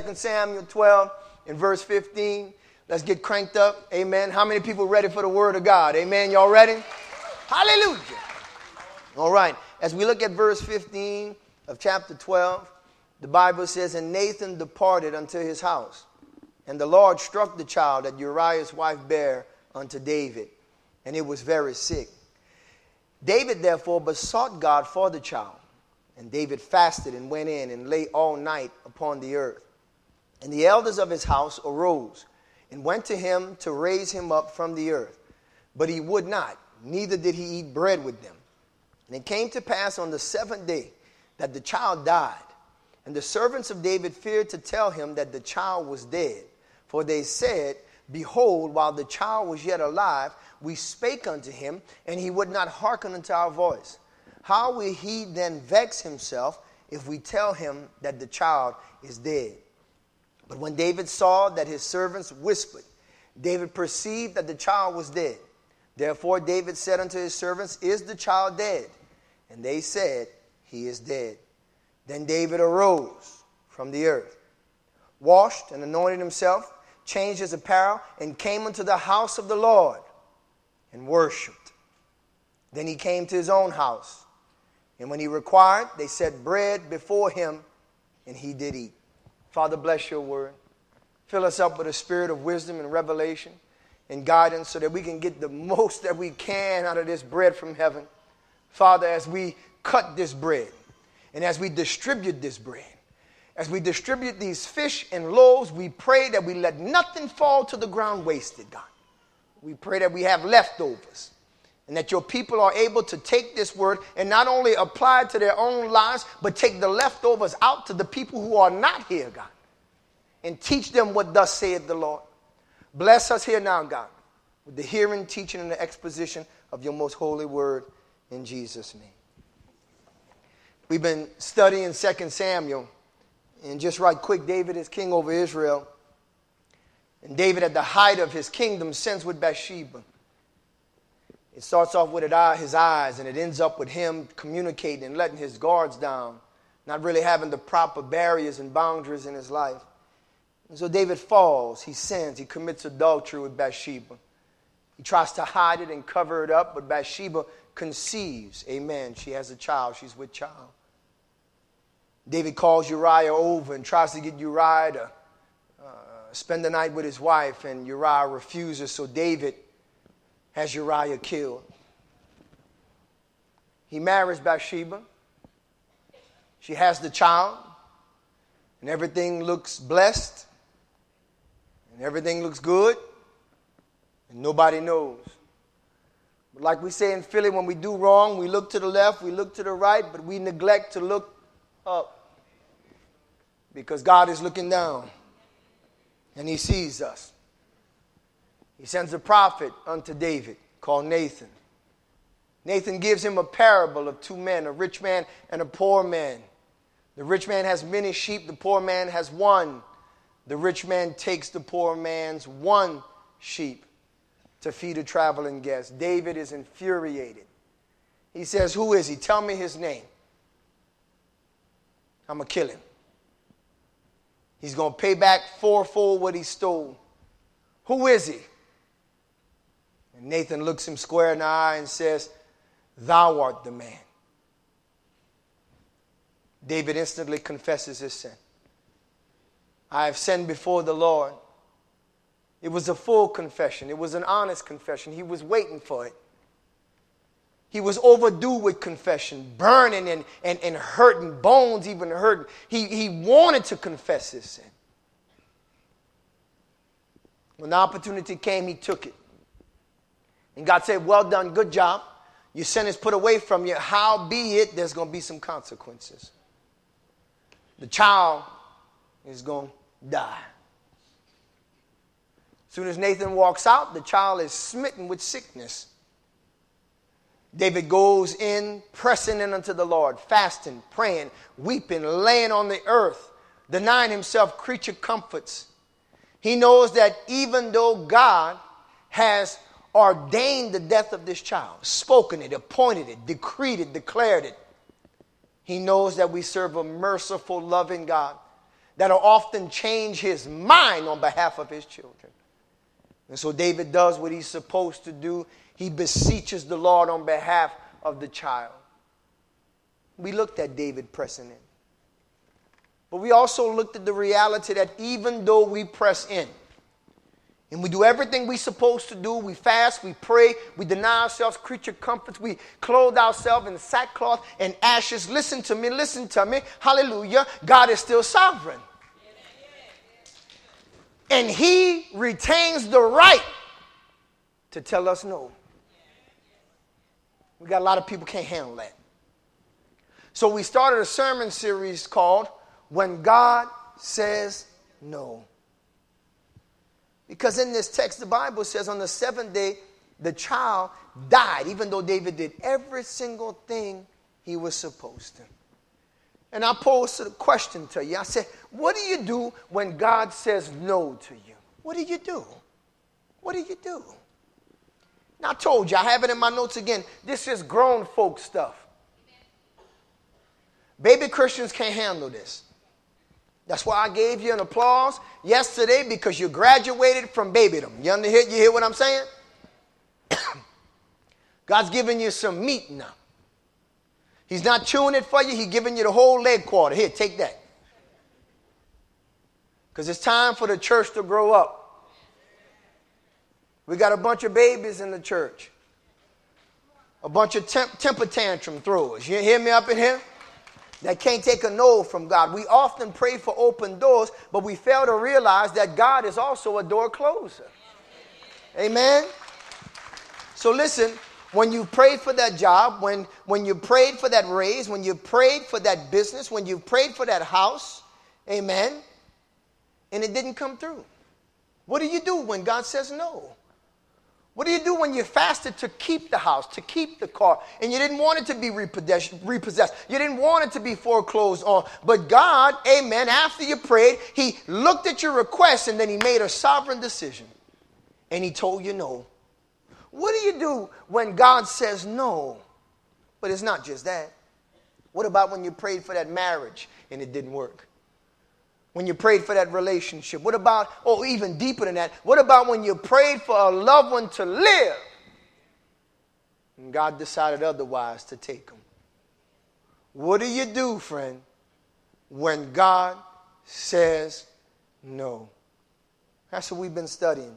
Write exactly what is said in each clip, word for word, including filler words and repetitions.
Second Samuel twelve and verse fifteen. Let's get cranked up. Amen. How many people ready for the word of God? Amen. Y'all ready? Hallelujah. All right. As we look at verse fifteen of chapter twelve, the Bible says, and Nathan departed unto his house, and the Lord struck the child that Uriah's wife bare unto David, and it was very sick. David therefore besought God for the child, and David fasted and went in and lay all night upon the earth. And the elders of his house arose and went to him to raise him up from the earth. But he would not, neither did he eat bread with them. And it came to pass on the seventh day that the child died. And the servants of David feared to tell him that the child was dead. For they said, behold, while the child was yet alive, we spake unto him, and he would not hearken unto our voice. How will he then vex himself if we tell him that the child is dead? But when David saw that his servants whispered, David perceived that the child was dead. Therefore David said unto his servants, is the child dead? And they said, he is dead. Then David arose from the earth, washed and anointed himself, changed his apparel, and came unto the house of the Lord and worshipped. Then he came to his own house. And when he required, they set bread before him, and he did eat. Father, bless your word. Fill us up with a spirit of wisdom and revelation and guidance so that we can get the most that we can out of this bread from heaven. Father, as we cut this bread and as we distribute this bread, as we distribute these fish and loaves, we pray that we let nothing fall to the ground wasted, God. We pray that we have leftovers and that your people are able to take this word and not only apply it to their own lives, but take the leftovers out to the people who are not here, God, and teach them what thus saith the Lord. Bless us here now, God, with the hearing, teaching, and the exposition of your most holy word in Jesus' name. We've been studying Second Samuel, and just right quick, David is king over Israel. And David, at the height of his kingdom, sins with Bathsheba. It starts off with his eyes, and it ends up with him communicating and letting his guards down, not really having the proper barriers and boundaries in his life. And so David falls, he sins, he commits adultery with Bathsheba. He tries to hide it and cover it up, but Bathsheba conceives. Amen. She has a child, she's with child. David calls Uriah over and tries to get Uriah to uh, spend the night with his wife, and Uriah refuses, so David has Uriah killed. He marries Bathsheba. She has the child, and everything looks blessed, and everything looks good, and nobody knows. But like we say in Philly, when we do wrong, we look to the left, we look to the right, but we neglect to look up. Because God is looking down, and he sees us. He sends a prophet unto David called Nathan. Nathan gives him a parable of two men, a rich man and a poor man. The rich man has many sheep, the poor man has one. The rich man takes the poor man's one sheep to feed a traveling guest. David is infuriated. He says, who is he? Tell me his name. I'm going to kill him. He's going to pay back fourfold what he stole. Who is he? And Nathan looks him square in the eye and says, thou art the man. David instantly confesses his sin. I have sinned before the Lord. It was a full confession. It was an honest confession. He was waiting for it. He was overdue with confession, burning and, and, and hurting, bones even hurting. He, he wanted to confess his sin. When the opportunity came, he took it. And God said, well done, good job. Your sin is put away from you. Howbeit, there's going to be some consequences. The child is going to die. As soon as Nathan walks out, the child is smitten with sickness. David goes in, pressing in unto the Lord, fasting, praying, weeping, laying on the earth, denying himself creature comforts. He knows that even though God has ordained the death of this child, spoken it, appointed it, decreed it, declared it, he knows that we serve a merciful, loving God that'll often change his mind on behalf of his children. And so David does what he's supposed to do. He beseeches the Lord on behalf of the child. We looked at David pressing in. But we also looked at the reality that even though we press in, and we do everything we're supposed to do, we fast, we pray, we deny ourselves creature comforts, we clothe ourselves in sackcloth and ashes. Listen to me, listen to me. Hallelujah. God is still sovereign. And he retains the right to tell us no. We got a lot of people can't handle that. So we started a sermon series called When God Says No. Because in this text, the Bible says on the seventh day, the child died, even though David did every single thing he was supposed to. And I posed a question to you. I said, what do you do when God says no to you? What do you do? What do you do? Now, I told you, I have it in my notes again. This is grown folk stuff. Baby Christians can't handle this. That's why I gave you an applause yesterday, because you graduated from babydom. You under here? You hear what I'm saying? God's giving you some meat now. He's not chewing it for you. He's giving you the whole leg quarter. Here, take that. Because it's time for the church to grow up. We got a bunch of babies in the church. A bunch of temp- temper tantrum throwers. You hear me up in here? That can't take a no from God. We often pray for open doors, but we fail to realize that God is also a door closer. Amen? So listen, when you prayed for that job, when, when you prayed for that raise, when you prayed for that business, when you prayed for that house, amen, and it didn't come through. What do you do when God says no? What do you do when you fasted to keep the house, to keep the car, and you didn't want it to be repossessed? repossessed. You didn't want it to be foreclosed on. But God, amen, after you prayed, he looked at your request and then he made a sovereign decision. And he told you no. What do you do when God says no? But it's not just that. What about when you prayed for that marriage and it didn't work? When you prayed for that relationship? What about, or even deeper than that, what about when you prayed for a loved one to live and God decided otherwise to take them? What do you do, friend, when God says no? That's what we've been studying.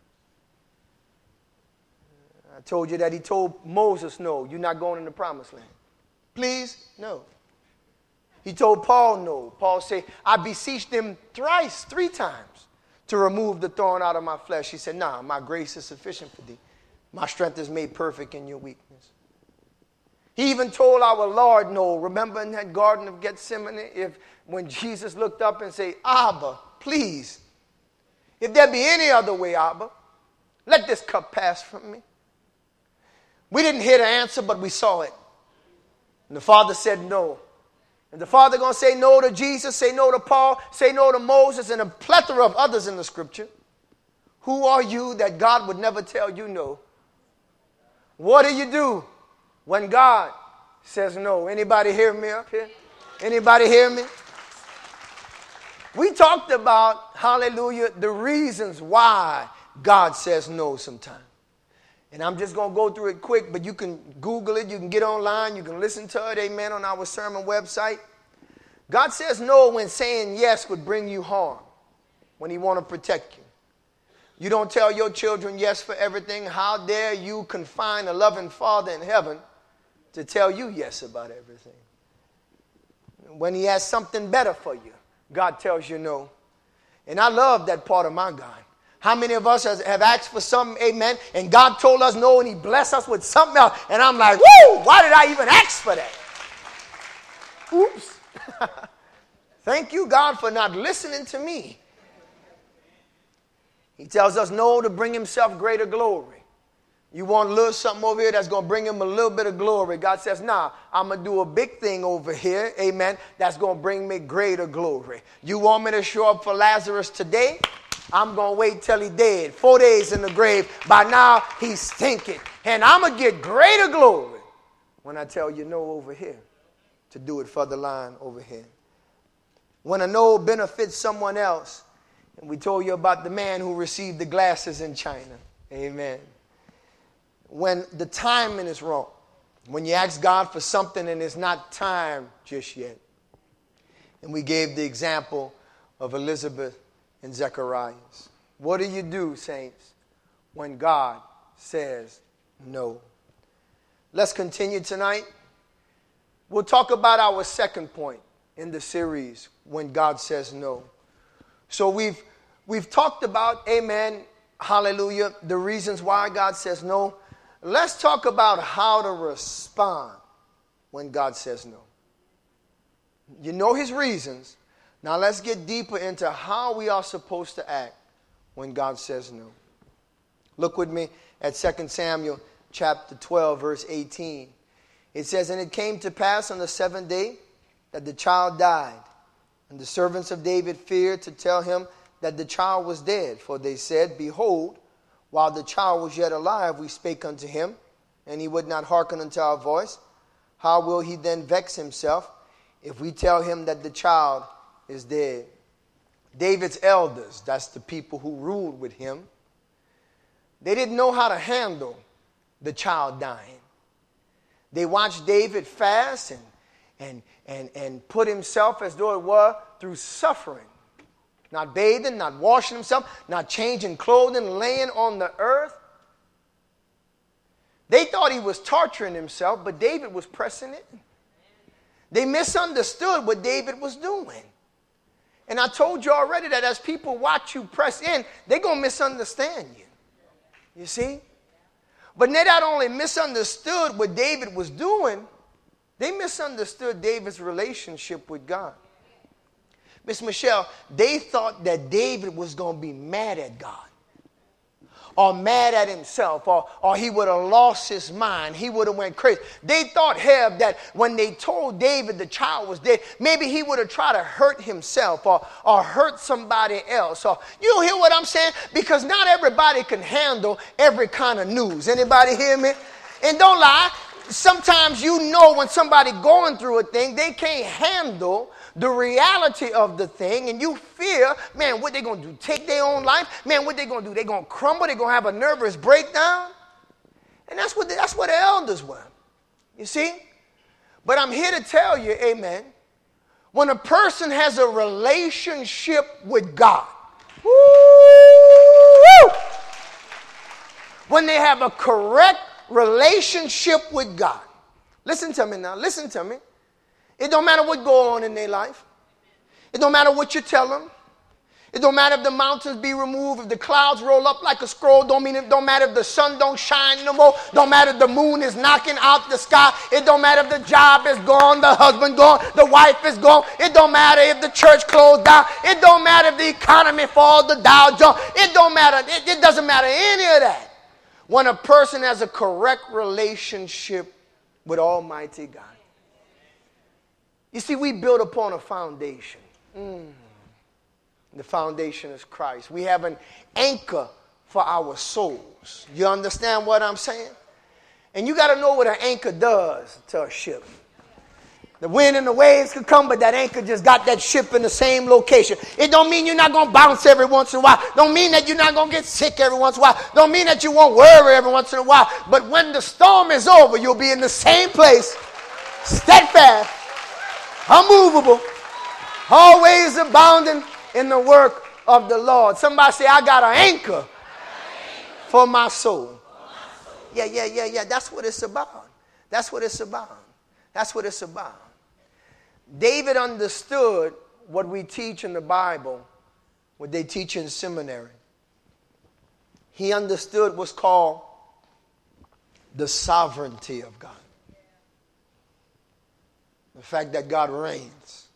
I told you that he told Moses, no, you're not going in the promised land. Please, no. He told Paul no. Paul said, I beseeched him thrice, three times, to remove the thorn out of my flesh. He said, nah, my grace is sufficient for thee. My strength is made perfect in your weakness. He even told our Lord no. Remember in that Garden of Gethsemane, if when Jesus looked up and said, Abba, please, if there be any other way, Abba, let this cup pass from me. We didn't hear the answer, but we saw it. And the Father said no. And the Father going to say no to Jesus, say no to Paul, say no to Moses, and a plethora of others in the Scripture. Who are you that God would never tell you no? What do you do when God says no? Anybody hear me up here? Anybody hear me? We talked about, hallelujah, the reasons why God says no sometimes. And I'm just going to go through it quick, but you can Google it. You can get online. You can listen to it, amen, on our sermon website. God says no when saying yes would bring you harm, when he want to protect you. You don't tell your children yes for everything. How dare you confine a loving Father in heaven to tell you yes about everything? When he has something better for you, God tells you no. And I love that part of my God. How many of us has, have asked for something, amen, and God told us no, and he blessed us with something else, and I'm like, woo, why did I even ask for that? Oops. Thank you, God, for not listening to me. He tells us no to bring himself greater glory. You want a little something over here that's going to bring him a little bit of glory. God says, nah, I'm going to do a big thing over here, amen, that's going to bring me greater glory. You want me to show up for Lazarus today? I'm going to wait till he's dead. Four days in the grave. By now, he's stinking. And I'm going to get greater glory when I tell you no over here. To do it for the line over here. when a no benefits someone else. And we told you about the man who received the glasses in China. Amen. When the timing is wrong. When you ask God for something and it's not time just yet. And we gave the example of Elizabeth and Zacharias. What do you do, saints, when God says no? Let's continue tonight. We'll talk about our second point in the series, when God says no. So we've we've talked about, amen, hallelujah, the reasons why God says no. Let's talk about how to respond when God says no. You know his reasons. Now let's get deeper into how we are supposed to act when God says no. Look with me at Second Samuel chapter twelve, verse eighteen. It says, and it came to pass on the seventh day that the child died. And the servants of David feared to tell him that the child was dead. For they said, behold, while the child was yet alive, we spake unto him, and he would not hearken unto our voice. How will he then vex himself if we tell him that the child is dead? David's elders, that's the people who ruled with him, they didn't know how to handle the child dying. They watched David fast and, and, and, and put himself as though it were through suffering. Not bathing, not washing himself, not changing clothing, laying on the earth. They thought he was torturing himself, but David was pressing in. They misunderstood what David was doing. And I told you already that as people watch you press in, they're going to misunderstand you. You see? But they not only misunderstood what David was doing, they misunderstood David's relationship with God. Miss Michelle, they thought that David was going to be mad at God, or mad at himself, or, or he would have lost his mind. He would have went crazy. They thought, Heb, that when they told David the child was dead, maybe he would have tried to hurt himself or, or hurt somebody else. Or, you hear what I'm saying? Because not everybody can handle every kind of news. Anybody hear me? And don't lie. Sometimes you know when somebody going through a thing, they can't handle the reality of the thing, and you fear, man, what they going to do? Take their own life? Man, what they going to do? They going to crumble? They going to have a nervous breakdown? And that's what the, that's what the elders were. You see? But I'm here to tell you, amen, when a person has a relationship with God, woo, when they have a correct relationship with God, listen to me now, listen to me. It don't matter what go on in their life. It don't matter what you tell them. It don't matter if the mountains be removed, if the clouds roll up like a scroll. Don't mean it don't matter if the sun don't shine no more. Don't matter if the moon is knocking out the sky. It don't matter if the job is gone, the husband gone, the wife is gone. It don't matter if the church closed down. It don't matter if the economy falls, the Dow Jones. It don't matter. It, it doesn't matter any of that. When a person has a correct relationship with Almighty God. You see, we build upon a foundation. Mm. The foundation is Christ. We have an anchor for our souls. You understand what I'm saying? And you got to know what an anchor does to a ship. The wind and the waves could come, but that anchor just got that ship in the same location. It don't mean you're not going to bounce every once in a while. Don't mean that you're not going to get sick every once in a while. Don't mean that you won't worry every once in a while. But when the storm is over, you'll be in the same place, steadfast, unmovable, always abounding in the work of the Lord. Somebody say, I got an anchor for my soul. Yeah, yeah, yeah, yeah. That's what it's about. That's what it's about. That's what it's about. David understood what we teach in the Bible, what they teach in seminary. He understood what's called the sovereignty of God. The fact that God reigns.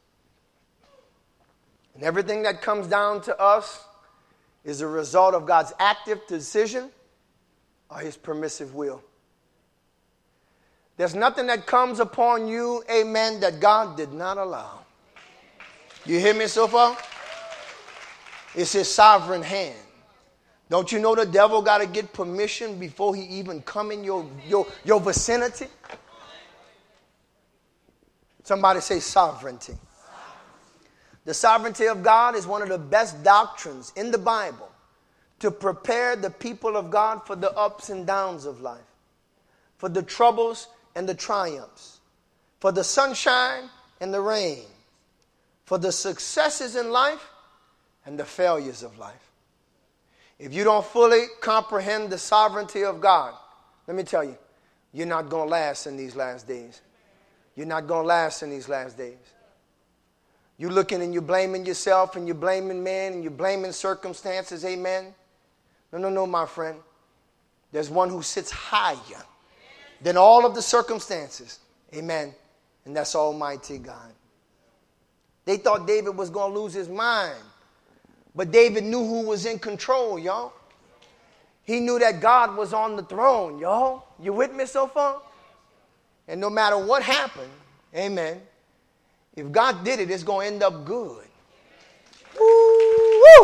And everything that comes down to us is a result of God's active decision or his permissive will. There's nothing that comes upon you, amen, that God did not allow. You hear me so far? It's his sovereign hand. Don't you know the devil got to get permission before he even come in your, your, your vicinity? Somebody say sovereignty. The sovereignty of God is one of the best doctrines in the Bible to prepare the people of God for the ups and downs of life, for the troubles and the triumphs, for the sunshine and the rain, for the successes in life and the failures of life. If you don't fully comprehend the sovereignty of God, let me tell you, you're not going to last in these last days. You're not going to last in these last days. You're looking and you're blaming yourself and you're blaming man and you're blaming circumstances, amen? No, no, no, my friend. There's one who sits higher than all of the circumstances, amen? And that's Almighty God. They thought David was going to lose his mind. But David knew who was in control, y'all. He knew that God was on the throne, y'all. You with me so far? And no matter what happened, amen, if God did it, it's going to end up good. Woo, woo.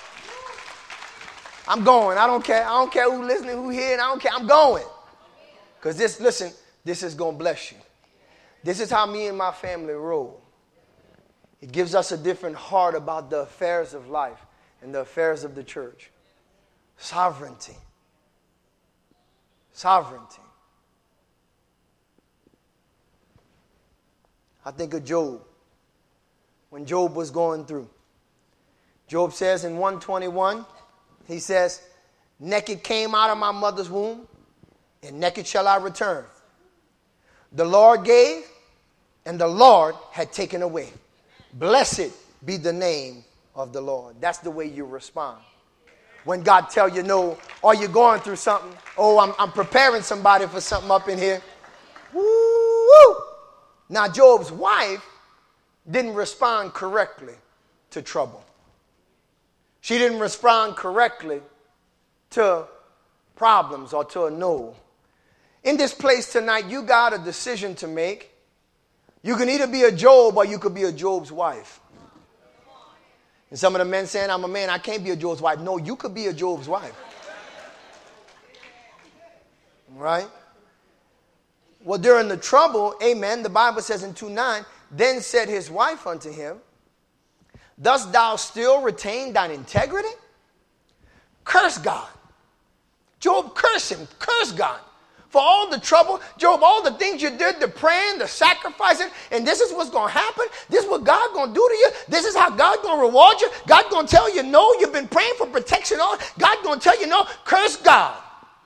I'm going. I don't care. I don't care who's listening, who here. I don't care. I'm going. Because this, listen, this is going to bless you. This is how me and my family roll. It gives us a different heart about the affairs of life and the affairs of the church. Sovereignty. Sovereignty. I think of Job. When Job was going through. Job says in one twenty-one, he says, naked came out of my mother's womb, and naked shall I return. The Lord gave, and the Lord had taken away. Blessed be the name of the Lord. That's the way you respond. When God tell you no, or you're going through something, oh, I'm, I'm preparing somebody for something up in here. Woo! Now, Job's wife didn't respond correctly to trouble. She didn't respond correctly to problems or to a no. In this place tonight, you got a decision to make. You can either be a Job or you could be a Job's wife. And some of the men saying, I'm a man, I can't be a Job's wife. No, you could be a Job's wife. Right? Well, during the trouble, amen, the Bible says in two nine, then said his wife unto him, dost thou still retain thine integrity? Curse God. Job, curse him. Curse God. For all the trouble, Job, all the things you did, the praying, the sacrificing, and this is what's going to happen. This is what God's going to do to you. This is how God's going to reward you. God's going to tell you no. You've been praying for protection. God's going to tell you no. Curse God.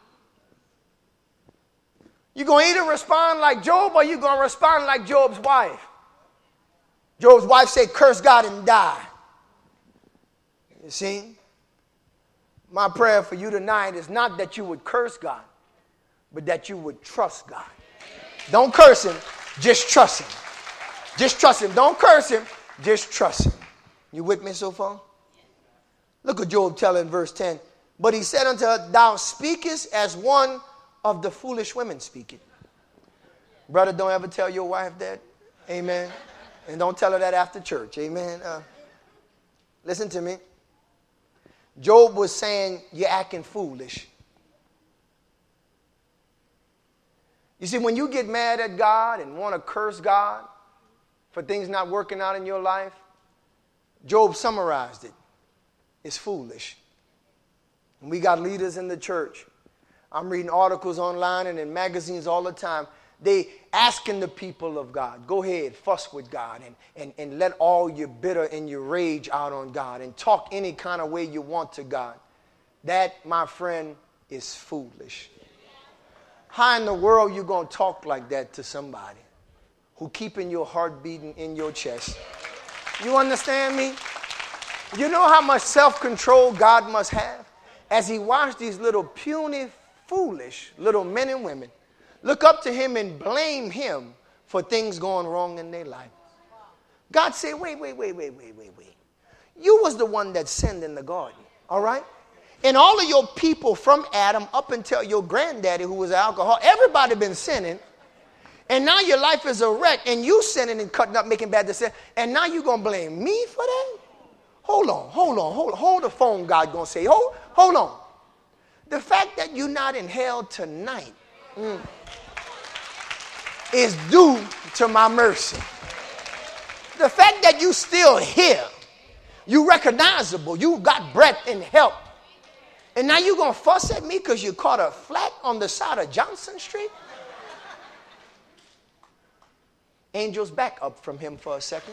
You're going to either respond like Job or you're going to respond like Job's wife. Job's wife said, curse God and die. You see? My prayer for you tonight is not that you would curse God, but that you would trust God. Don't curse him, just trust him. Just trust him. Don't curse him, just trust him. You with me so far? Look what Job telling in verse ten. But he said unto her, thou speakest as one of the foolish women speaking. Brother, don't ever tell your wife that. Amen. And don't tell her that after church. Amen. Uh, listen to me. Job was saying, you're acting foolish. You see, when you get mad at God and want to curse God for things not working out in your life, Job summarized it. It's foolish. And we got leaders in the church. I'm reading articles online and in magazines all the time. They asking the people of God, go ahead, fuss with God and, and, and let all your bitter and your rage out on God and talk any kind of way you want to God. That, my friend, is foolish. How in the world you going to talk like that to somebody who keeping your heart beating in your chest? You understand me? You know how much self-control God must have as he watched these little puny, foolish little men and women look up to him and blame him for things going wrong in their life. God said, wait, wait, wait, wait, wait, wait, wait. You was the one that sinned in the garden, all right? And all of your people from Adam up until your granddaddy who was an alcoholic, everybody been sinning. And now your life is a wreck and you sinning and cutting up, making bad decisions. And now you're going to blame me for that? Hold on, hold on, hold on. Hold the phone, God going to say. Hold, hold on. The fact that you're not in hell tonight mm, is due to my mercy. The fact that you still here You recognizable. You got breath and health. And now you're going to fuss at me because you caught a flat on the side of Johnson Street? Angels, back up from him for a second.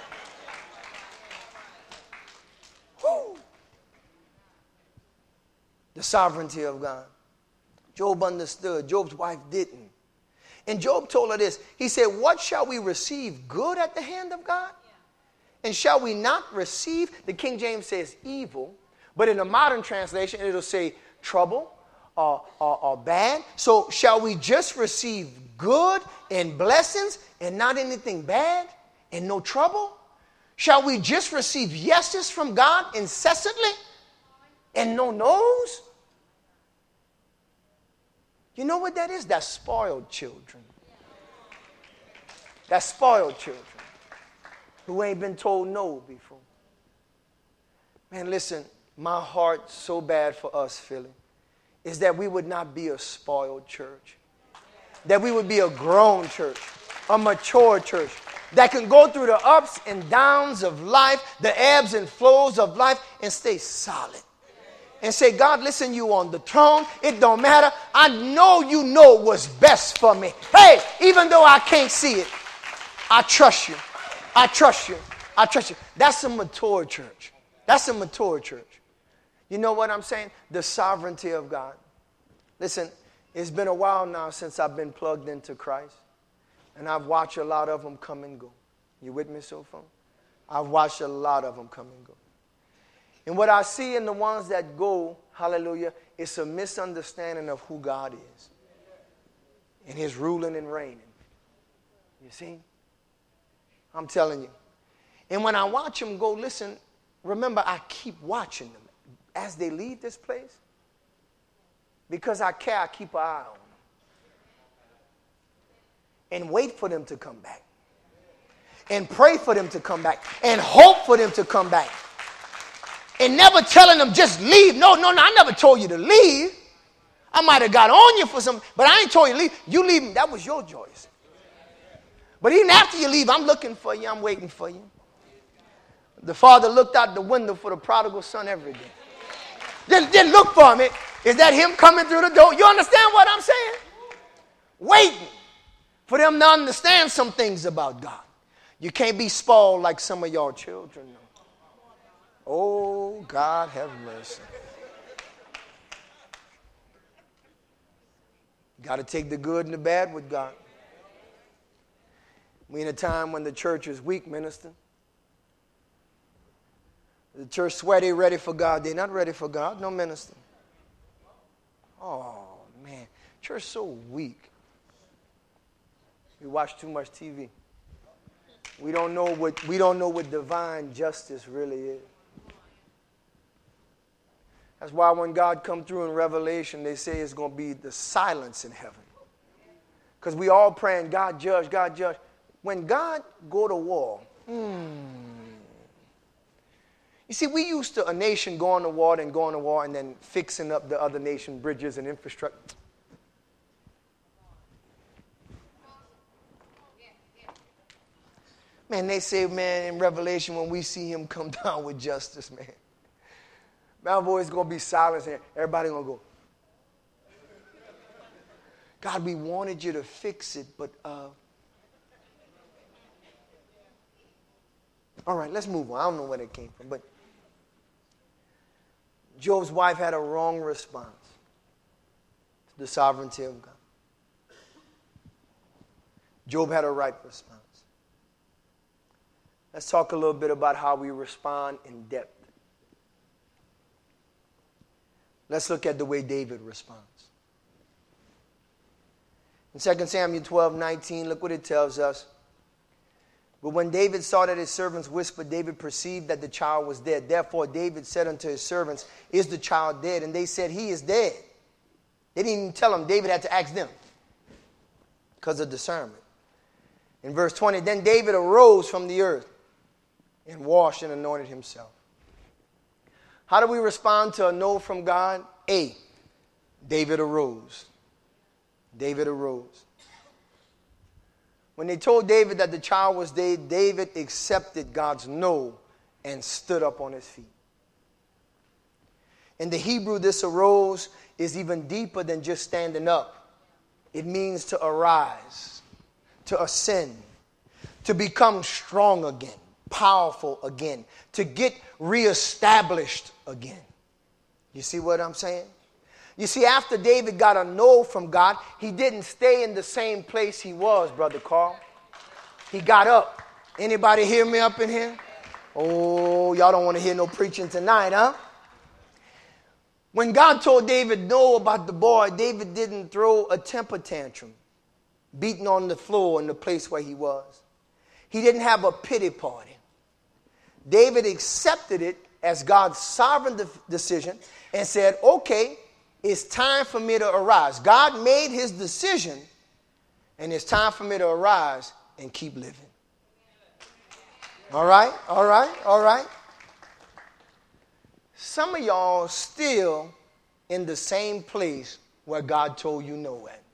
Woo. The sovereignty of God. Job understood. Job's wife didn't. And Job told her this. He said, what shall we receive? Good at the hand of God? And shall we not receive? The King James says evil. But in the modern translation, it'll say trouble or, or, or bad. So shall we just receive good and blessings and not anything bad and no trouble? Shall we just receive yeses from God incessantly and no no's? You know what that is? That's spoiled children. That's spoiled children who ain't been told no before. Man, listen, my heart so bad for us, Philly, is that we would not be a spoiled church. That we would be a grown church, a mature church that can go through the ups and downs of life, the ebbs and flows of life, and stay solid. And say, God, listen, you on the throne. It don't matter. I know you know what's best for me. Hey, even though I can't see it, I trust you. I trust you. I trust you. That's a mature church. That's a mature church. You know what I'm saying? The sovereignty of God. Listen, it's been a while now since I've been plugged into Christ. And I've watched a lot of them come and go. You with me so far? I've watched a lot of them come and go. And what I see in the ones that go, hallelujah, is a misunderstanding of who God is. And his ruling and reigning. You see? I'm telling you. And when I watch them go, listen, remember, I keep watching them as they leave this place. Because I care, I keep an eye on them. And wait for them to come back. And pray for them to come back. And hope for them to come back. And never telling them just leave. No, no, no, I never told you to leave. I might have got on you for something, but I ain't told you to leave. You leave, that was your choice. But even after you leave, I'm looking for you. I'm waiting for you. The father looked out the window for the prodigal son every day. Didn't, didn't look for him. Is that him coming through the door? You understand what I'm saying? Waiting for them to understand some things about God. You can't be spoiled like some of y'all children. Oh, God have mercy. You got to take the good and the bad with God. We in a time when the church is weak, minister. The church swear they ready for God. They're not ready for God. No, minister. Oh, man. Church so weak. We watch too much T V. We don't know what, we don't know what divine justice really is. That's why when God come through in Revelation, they say it's going to be the silence in heaven. Because we all praying, God judge, God judge. When God go to war, hmm. You see, we used to a nation going to war and going to war and then fixing up the other nation bridges and infrastructure. Man, they say, man, in Revelation, when we see him come down with justice, man. My voice going to be silent here. Everybody going to go, God, we wanted you to fix it, but... Uh... All right, let's move on. I don't know where that came from, but... Job's wife had a wrong response to the sovereignty of God. Job had a right response. Let's talk a little bit about how we respond in depth. Let's look at the way David responds. In Second Samuel twelve nineteen, look what it tells us. But when David saw that his servants whispered, David perceived that the child was dead. Therefore David said unto his servants, is the child dead? And they said, he is dead. They didn't even tell him. David had to ask them because of discernment. In verse twenty, then David arose from the earth and washed and anointed himself. How do we respond to a no from God? A, David arose. David arose. When they told David that the child was dead, David accepted God's no and stood up on his feet. In the Hebrew, this arose is even deeper than just standing up. It means to arise, to ascend, to become strong again, powerful again, to get reestablished again. You see what I'm saying? You see, after David got a no from God, he didn't stay in the same place he was, Brother Carl. He got up. Anybody hear me up in here? Oh, y'all don't want to hear no preaching tonight, huh? When God told David no about the boy, David didn't throw a temper tantrum, beating on the floor in the place where he was. He didn't have a pity party. David accepted it as God's sovereign de- decision and said, okay, it's time for me to arise. God made his decision, and it's time for me to arise and keep living. All right, all right, all right. Some of y'all still in the same place where God told you no at.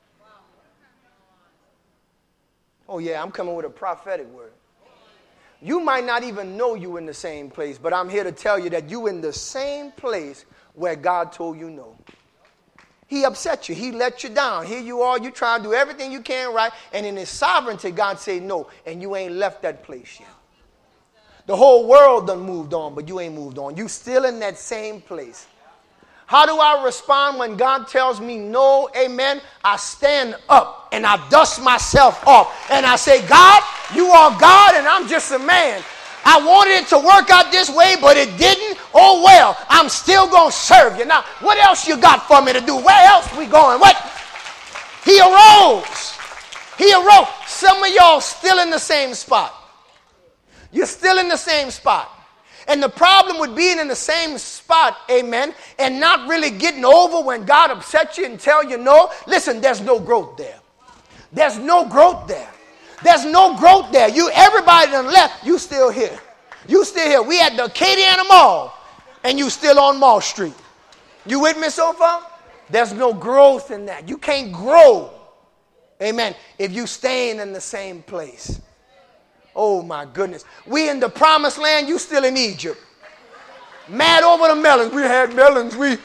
Oh yeah, I'm coming with a prophetic word. You might not even know you in the same place, but I'm here to tell you that you in the same place where God told you no. He upset you. He let you down. Here you are. You try to do everything you can right, and in his sovereignty, God say no, and you ain't left that place yet. The whole world done moved on, but you ain't moved on. You still in that same place. How do I respond when God tells me no? Amen. I stand up and I dust myself off and I say, God, you are God and I'm just a man. I wanted it to work out this way, but it didn't. Oh, well, I'm still going to serve you. Now, what else you got for me to do? Where else we going? What? He arose. He arose. Some of y'all still in the same spot. You're still in the same spot. And the problem with being in the same spot, amen, and not really getting over when God upsets you and tell you no, listen, there's no growth there. There's no growth there. There's no growth there. You, everybody done left, you still here. You still here. We at the Acadiana Mall, and you still on Mall Street. You with me so far? There's no growth in that. You can't grow, amen, if you staying in the same place. Oh, my goodness. We in the promised land, you still in Egypt. Mad over the melons. We had melons. We.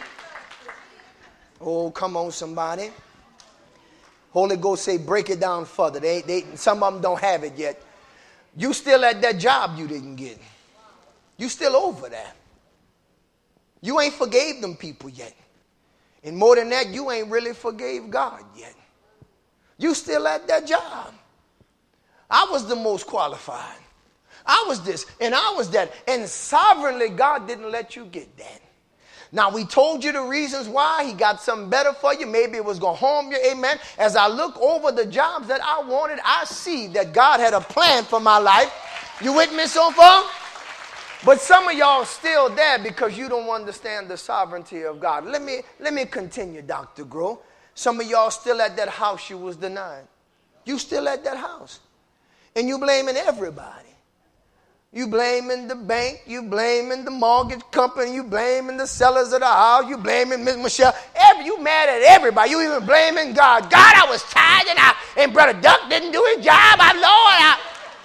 Oh, come on, somebody. Holy Ghost say, break it down further. They, they, some of them don't have it yet. You still at that job you didn't get. You still over that. You ain't forgave them people yet. And more than that, you ain't really forgave God yet. You still at that job. I was the most qualified. I was this and I was that. And sovereignly, God didn't let you get that. Now, we told you the reasons why. He got something better for you. Maybe it was going to harm you. Amen. As I look over the jobs that I wanted, I see that God had a plan for my life. You with me so far? But some of y'all still there because you don't understand the sovereignty of God. Let me, let me continue, Doctor Grow. Some of y'all still at that house you was denied. You still at that house. And you blaming everybody. You blaming the bank. You blaming the mortgage company. You blaming the sellers of the house. You blaming Miss Michelle. Every, you mad at everybody. You even blaming God. God, I was tired and, I, and Brother Duck didn't do his job. I, Lord, I.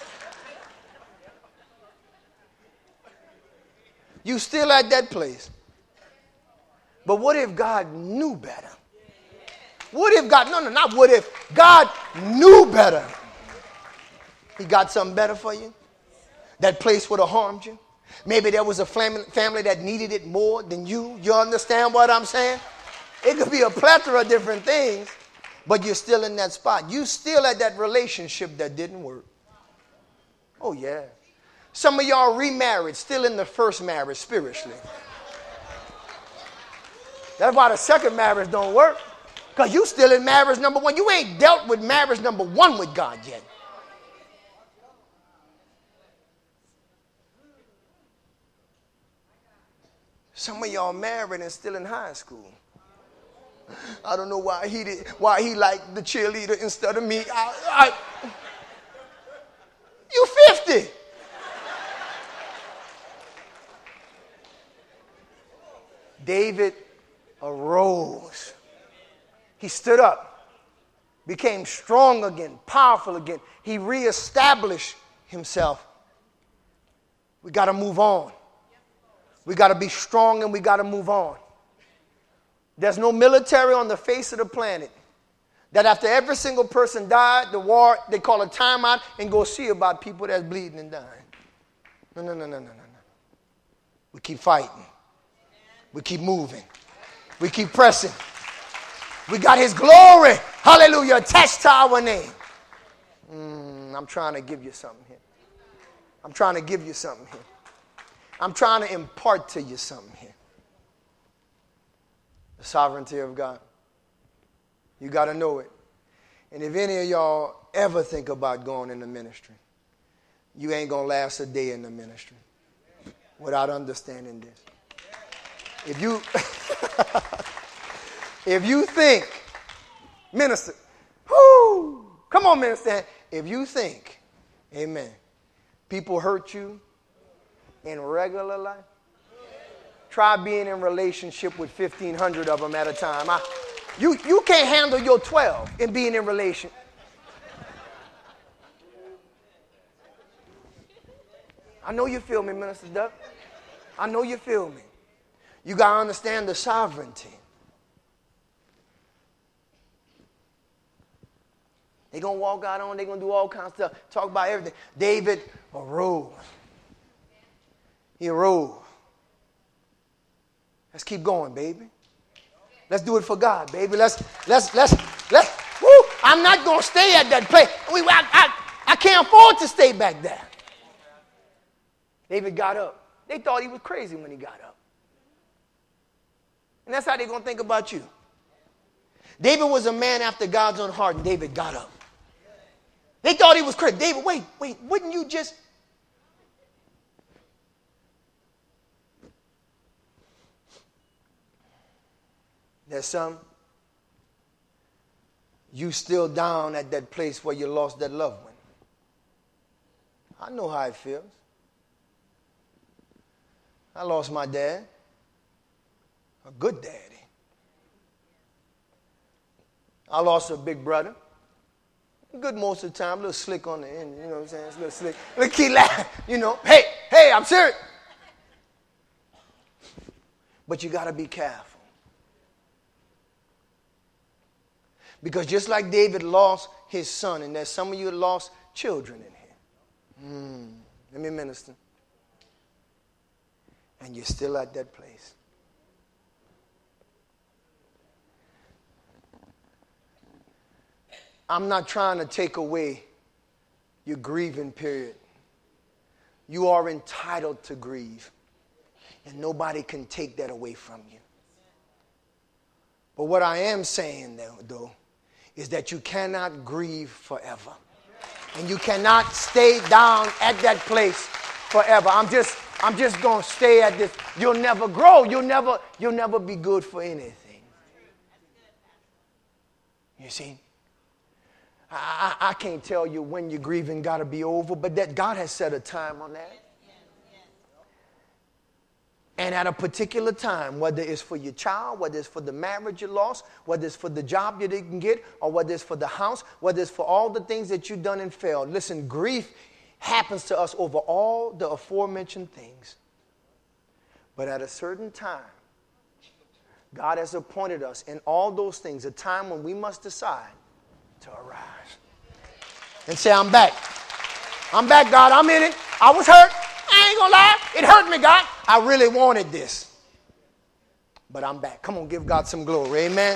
You still at that place. But what if God knew better? What if God, no, no, not what if. God knew better. He got something better for you? That place would have harmed you? Maybe there was a family that needed it more than you. You understand what I'm saying? It could be a plethora of different things, but you're still in that spot. You still at that relationship that didn't work. Oh, yeah. Some of y'all remarried, still in the first marriage spiritually. That's why the second marriage don't work. Because you still in marriage number one. You ain't dealt with marriage number one with God yet. Some of y'all married and still in high school. I don't know why he did, why he liked the cheerleader instead of me. I, I, you fifty. David arose. He stood up, became strong again, powerful again. He reestablished himself. We got to move on. We got to be strong and we got to move on. There's no military on the face of the planet that after every single person died, the war, they call a timeout and go see about people that's bleeding and dying. No, no, no, no, no, no, no. We keep fighting. We keep moving. We keep pressing. We got his glory, hallelujah, attached to our name. Mm, I'm trying to give you something here. I'm trying to give you something here. I'm trying to impart to you something here. The sovereignty of God. You got to know it. And if any of y'all ever think about going into ministry, you ain't going to last a day in the ministry without understanding this. If you, if you think, minister, whoo, come on, minister. If you think, amen, people hurt you in regular life, try being in relationship with fifteen hundred of them at a time. I, you, you can't handle your twelve in being in relation. I know you feel me, Minister Duck. I know you feel me. You got to understand the sovereignty. They're going to walk out on, they're going to do all kinds of stuff, talk about everything. David arose. He arose. Let's keep going, baby. Let's do it for God, baby. Let's, let's, let's, let's, woo, I'm not going to stay at that place. We, I, I, I can't afford to stay back there. David got up. They thought he was crazy when he got up. And that's how they're going to think about you. David was a man after God's own heart, and David got up. They thought he was crazy. David, wait, wait, wouldn't you just... There's some, you still down at that place where you lost that loved one. I know how it feels. I lost my dad, a good daddy. I lost a big brother. Good most of the time, a little slick on the end, you know what I'm saying? It's a little slick. Look, keep laughing, you know. Hey, hey, I'm serious. But you got to be careful. Because just like David lost his son, and there's some of you lost children in here. Mm, let me minister. And you're still at that place. I'm not trying to take away your grieving period. You are entitled to grieve. And nobody can take that away from you. But what I am saying, though, is that you cannot grieve forever. And you cannot stay down at that place forever. I'm just, I'm just going to stay at this. You'll never grow. You'll never, you'll never be good for anything. You see? I, I, I can't tell you when your grieving got to be over, but that God has set a time on that. And at a particular time, whether it's for your child, whether it's for the marriage you lost, whether it's for the job you didn't get, or whether it's for the house, whether it's for all the things that you've done and failed. Listen, grief happens to us over all the aforementioned things. But at a certain time, God has appointed us in all those things a time when we must decide to arise. And say, I'm back. I'm back, God. I'm in it. I was hurt. I ain't gonna lie. It hurt me, God. I really wanted this. But I'm back. Come on, give God some glory. Amen.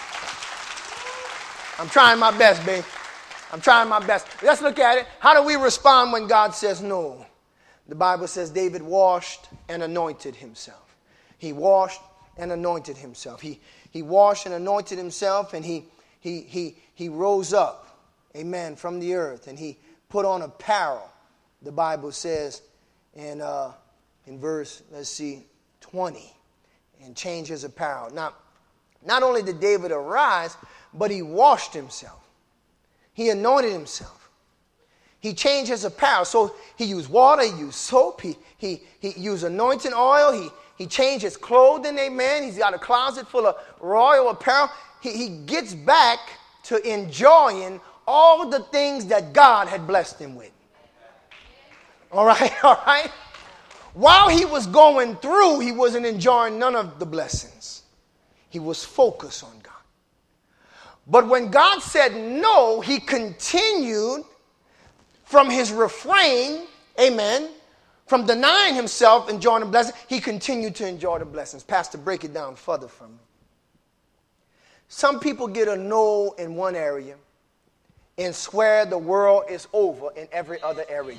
I'm trying my best, babe. I'm trying my best. Let's look at it. How do we respond when God says no? The Bible says David washed and anointed himself. He washed and anointed himself. He, he washed and anointed himself, and he, he, he, he rose up, amen, from the earth, and he put on apparel. The Bible says in, uh, in verse, let's see, twenty, and change his apparel. Now, not only did David arise, but he washed himself. He anointed himself. He changed his apparel. So he used water, he used soap, he, he, he used anointing oil, he, he changed his clothing, amen. He's got a closet full of royal apparel. He, he gets back to enjoying all the things that God had blessed him with. All right, all right. while he was going through, he wasn't enjoying none of the blessings. He was focused on God. But when God said no, he continued from his refrain, amen, from denying himself, enjoying the blessings, he continued to enjoy the blessings. Pastor, break it down further for me. Some people get a no in one area and swear the world is over in every other area.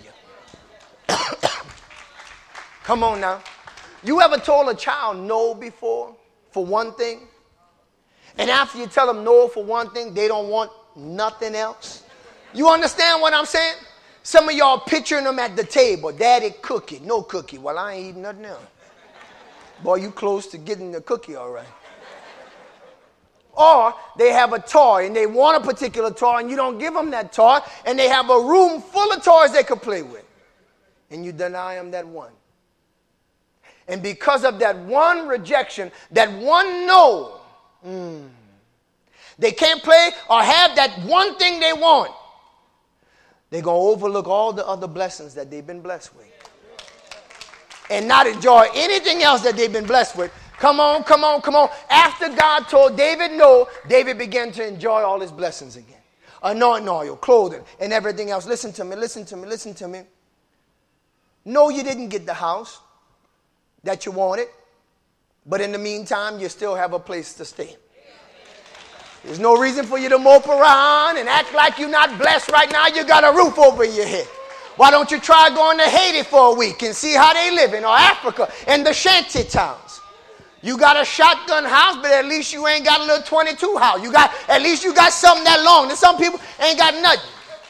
Come on now. You ever told a child no before for one thing? And after you tell them no for one thing, they don't want nothing else? You understand what I'm saying? Some of y'all picturing them at the table. Daddy, cookie. No cookie. Well, I ain't eating nothing else. Boy, you close to getting the cookie, all right. Or they have a toy and they want a particular toy and you don't give them that toy, and they have a room full of toys they could play with, and you deny them that one. And because of that one rejection, that one no, mm, they can't play or have that one thing they want. They're going to overlook all the other blessings that they've been blessed with and not enjoy anything else that they've been blessed with. Come on, come on, come on. After God told David no, David began to enjoy all his blessings again. Anointing oil, clothing, and everything else. Listen to me, listen to me, listen to me. No, you didn't get the house that you wanted, but in the meantime, you still have a place to stay. There's no reason for you to mope around and act like you're not blessed right now. You got a roof over your head. Why don't you try going to Haiti for a week and see how they live in, or Africa and the shanty towns? You got a shotgun house, but at least you ain't got a little twenty-two house. You got, at least you got something that long. There's some people ain't got nothing.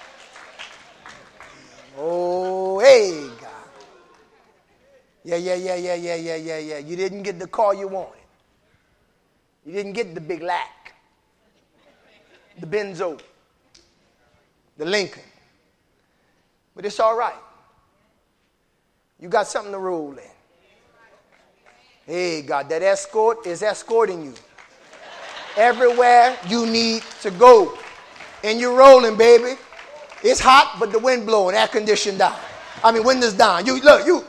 Oh, hey, God. Yeah, yeah, yeah, yeah, yeah, yeah, yeah, yeah. You didn't get the car you wanted. You didn't get the big lack, the Benzo, the Lincoln. But it's all right. You got something to roll in. Hey, God, that escort is escorting you everywhere you need to go. And you're rolling, baby. It's hot, but the wind blowing, air conditioned down. I mean, windows down. You look, you.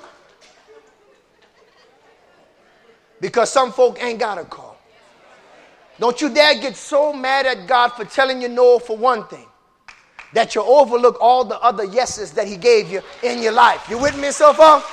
Because some folk ain't got a car. Don't you dare get so mad at God for telling you no for one thing that you overlook all the other yeses that he gave you in your life. You with me so far?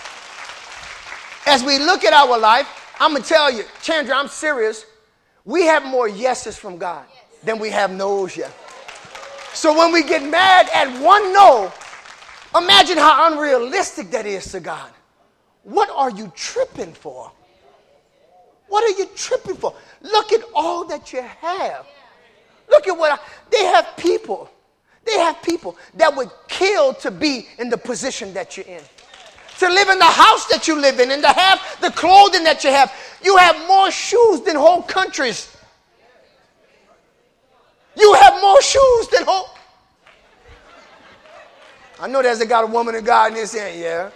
As we look at our life, I'm going to tell you, Chandra, I'm serious. We have more yeses from God than we have no's yet. So when we get mad at one no, imagine how unrealistic that is to God. What are you tripping for? What are you tripping for? Look at all that you have. Look at what I, they have people. They have people that would kill to be in the position that you're in. To live in the house that you live in and to have the clothing that you have. You have more shoes than whole countries. You have more shoes than whole. I know there's a got a woman of God in this end, yeah.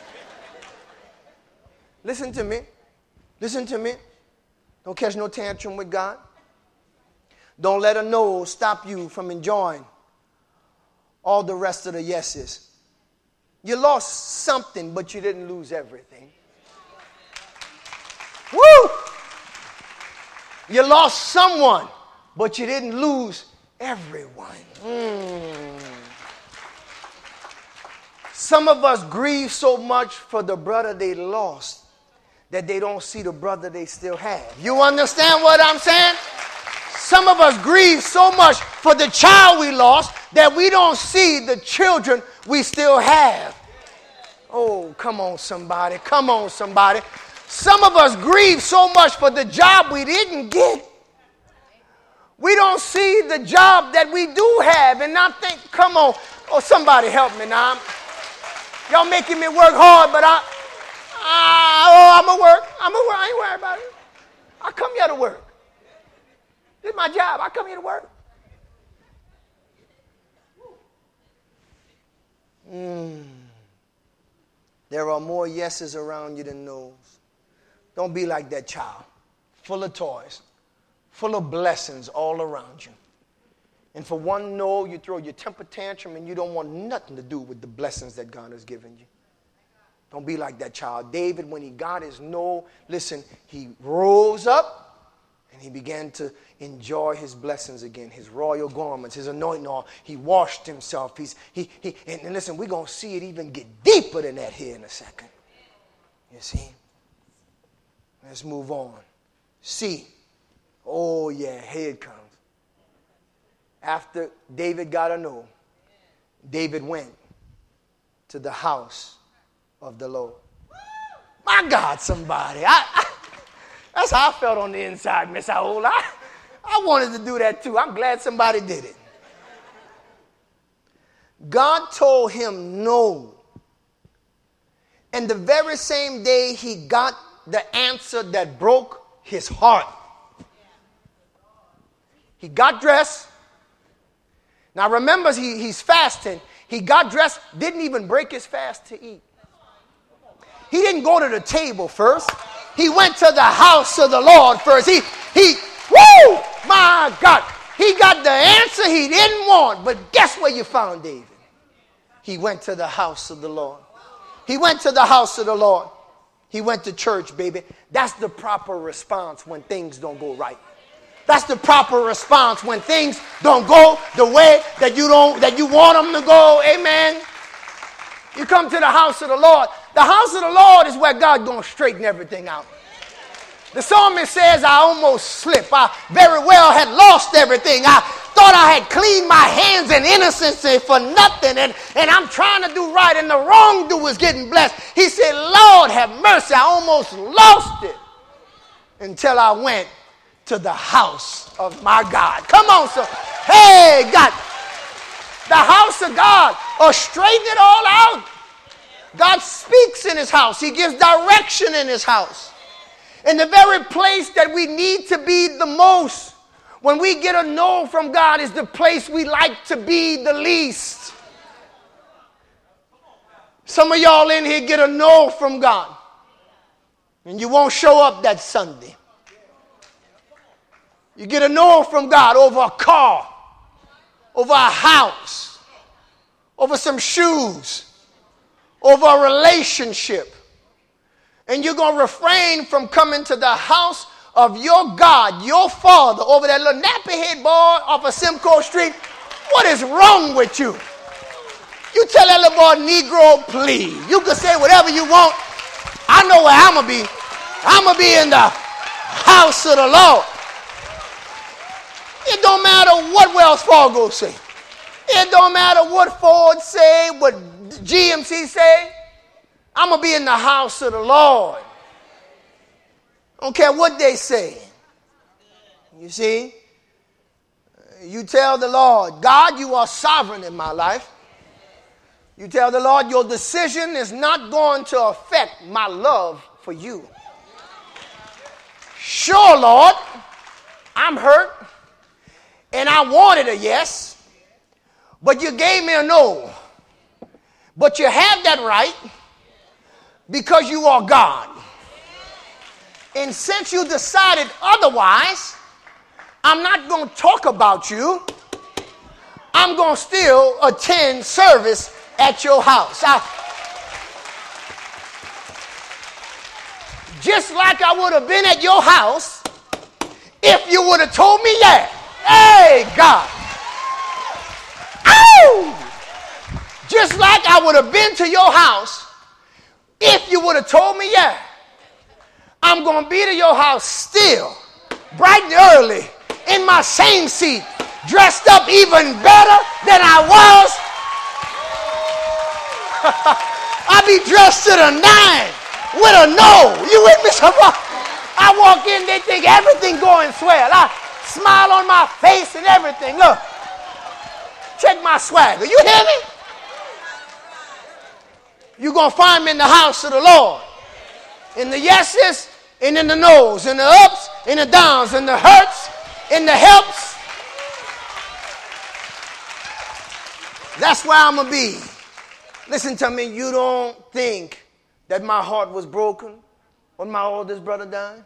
Listen to me. Listen to me. Don't catch no tantrum with God. Don't let a no stop you from enjoying all the rest of the yeses. You lost something, but you didn't lose everything. Woo! You lost someone, but you didn't lose everyone. Mm. Some of us grieve so much for the brother they lost that they don't see the brother they still have. You understand what I'm saying? Some of us grieve so much for the child we lost that we don't see the children we still have. Oh, come on, somebody. Come on, somebody. Some of us grieve so much for the job we didn't get. We don't see the job that we do have and not think, come on. Oh, somebody help me now. Y'all making me work hard, but I, I oh, I'm going to work. I'm going to work. I ain't worried about it. I come here to work. This is my job. I come here to work. Mm. There are more yeses around you than no's. Don't be like that child. Full of toys. Full of blessings all around you. And for one no, you throw your temper tantrum and you don't want nothing to do with the blessings that God has given you. Don't be like that child. David, when he got his no, listen, he rose up and he began to enjoy his blessings again, his royal garments, his anointing oil. He washed himself. He's, he, he, and, and listen, we're going to see it even get deeper than that here in a second. You see? Let's move on. See. Oh, yeah, here it comes. After David got a no, David went to the house of the Lord. My God, somebody. I, I, that's how I felt on the inside, Miss Aola. I, I wanted to do that too. I'm glad somebody did it. God told him no. And the very same day he got the answer that broke his heart. He got dressed. Now remember, he, he's fasting. He got dressed, didn't even break his fast to eat. He didn't go to the table first. He went to the house of the Lord first. He, he, woo, my God. He got the answer he didn't want. But guess where you found David? He went to the house of the Lord. He went to the house of the Lord. He went to church, baby. That's the proper response when things don't go right. That's the proper response when things don't go the way that you don't that you want them to go. Amen. You come to the house of the Lord. The house of the Lord is where God's going to straighten everything out. The psalmist says, I almost slipped. I very well had lost everything. I thought I had cleaned my hands in innocence for nothing. And, and I'm trying to do right, and the wrongdoer is getting blessed. He said, Lord, have mercy. I almost lost it until I went to the house of my God. Come on, sir. Hey, God. The house of God. Or straighten it all out. God speaks in his house. He gives direction in his house. In the very place that we need to be the most, when we get a no from God, is the place we like to be the least. Some of y'all in here get a no from God, and you won't show up that Sunday. You get a no from God over a car, over a house, over some shoes, over a relationship. And you're going to refrain from coming to the house of your God, your Father, over that little nappy-head boy off of Simcoe Street. What is wrong with you? You tell that little boy, Negro, please. You can say whatever you want. I know where I'm going to be. I'm going to be in the house of the Lord. It don't matter what Wells Fargo say. It don't matter what Ford say, what G M C say. I'm going to be in the house of the Lord. I don't care what they say. You see? You tell the Lord, God, you are sovereign in my life. You tell the Lord, your decision is not going to affect my love for you. Sure, Lord, I'm hurt. And I wanted a yes, but you gave me a no. But you have that right because you are God. And since you decided otherwise, I'm not going to talk about you. I'm going to still attend service at your house. I, just like I would have been at your house if you would have told me yeah. Hey, God. Ow! Just like I would have been to your house if you would have told me yeah. I'm going to be to your house still, bright and early, in my same seat, dressed up even better than I was. I be dressed to the nine with a no. You with me, somebody? I walk in, they think everything going swell. I smile on my face and everything. Look, check my swagger. You hear me? You're going to find me in the house of the Lord. In the yeses and in the no's, in the ups and the downs, in the hurts and the helps. That's where I'm going to be. Listen to me, you don't think that my heart was broken when my oldest brother died?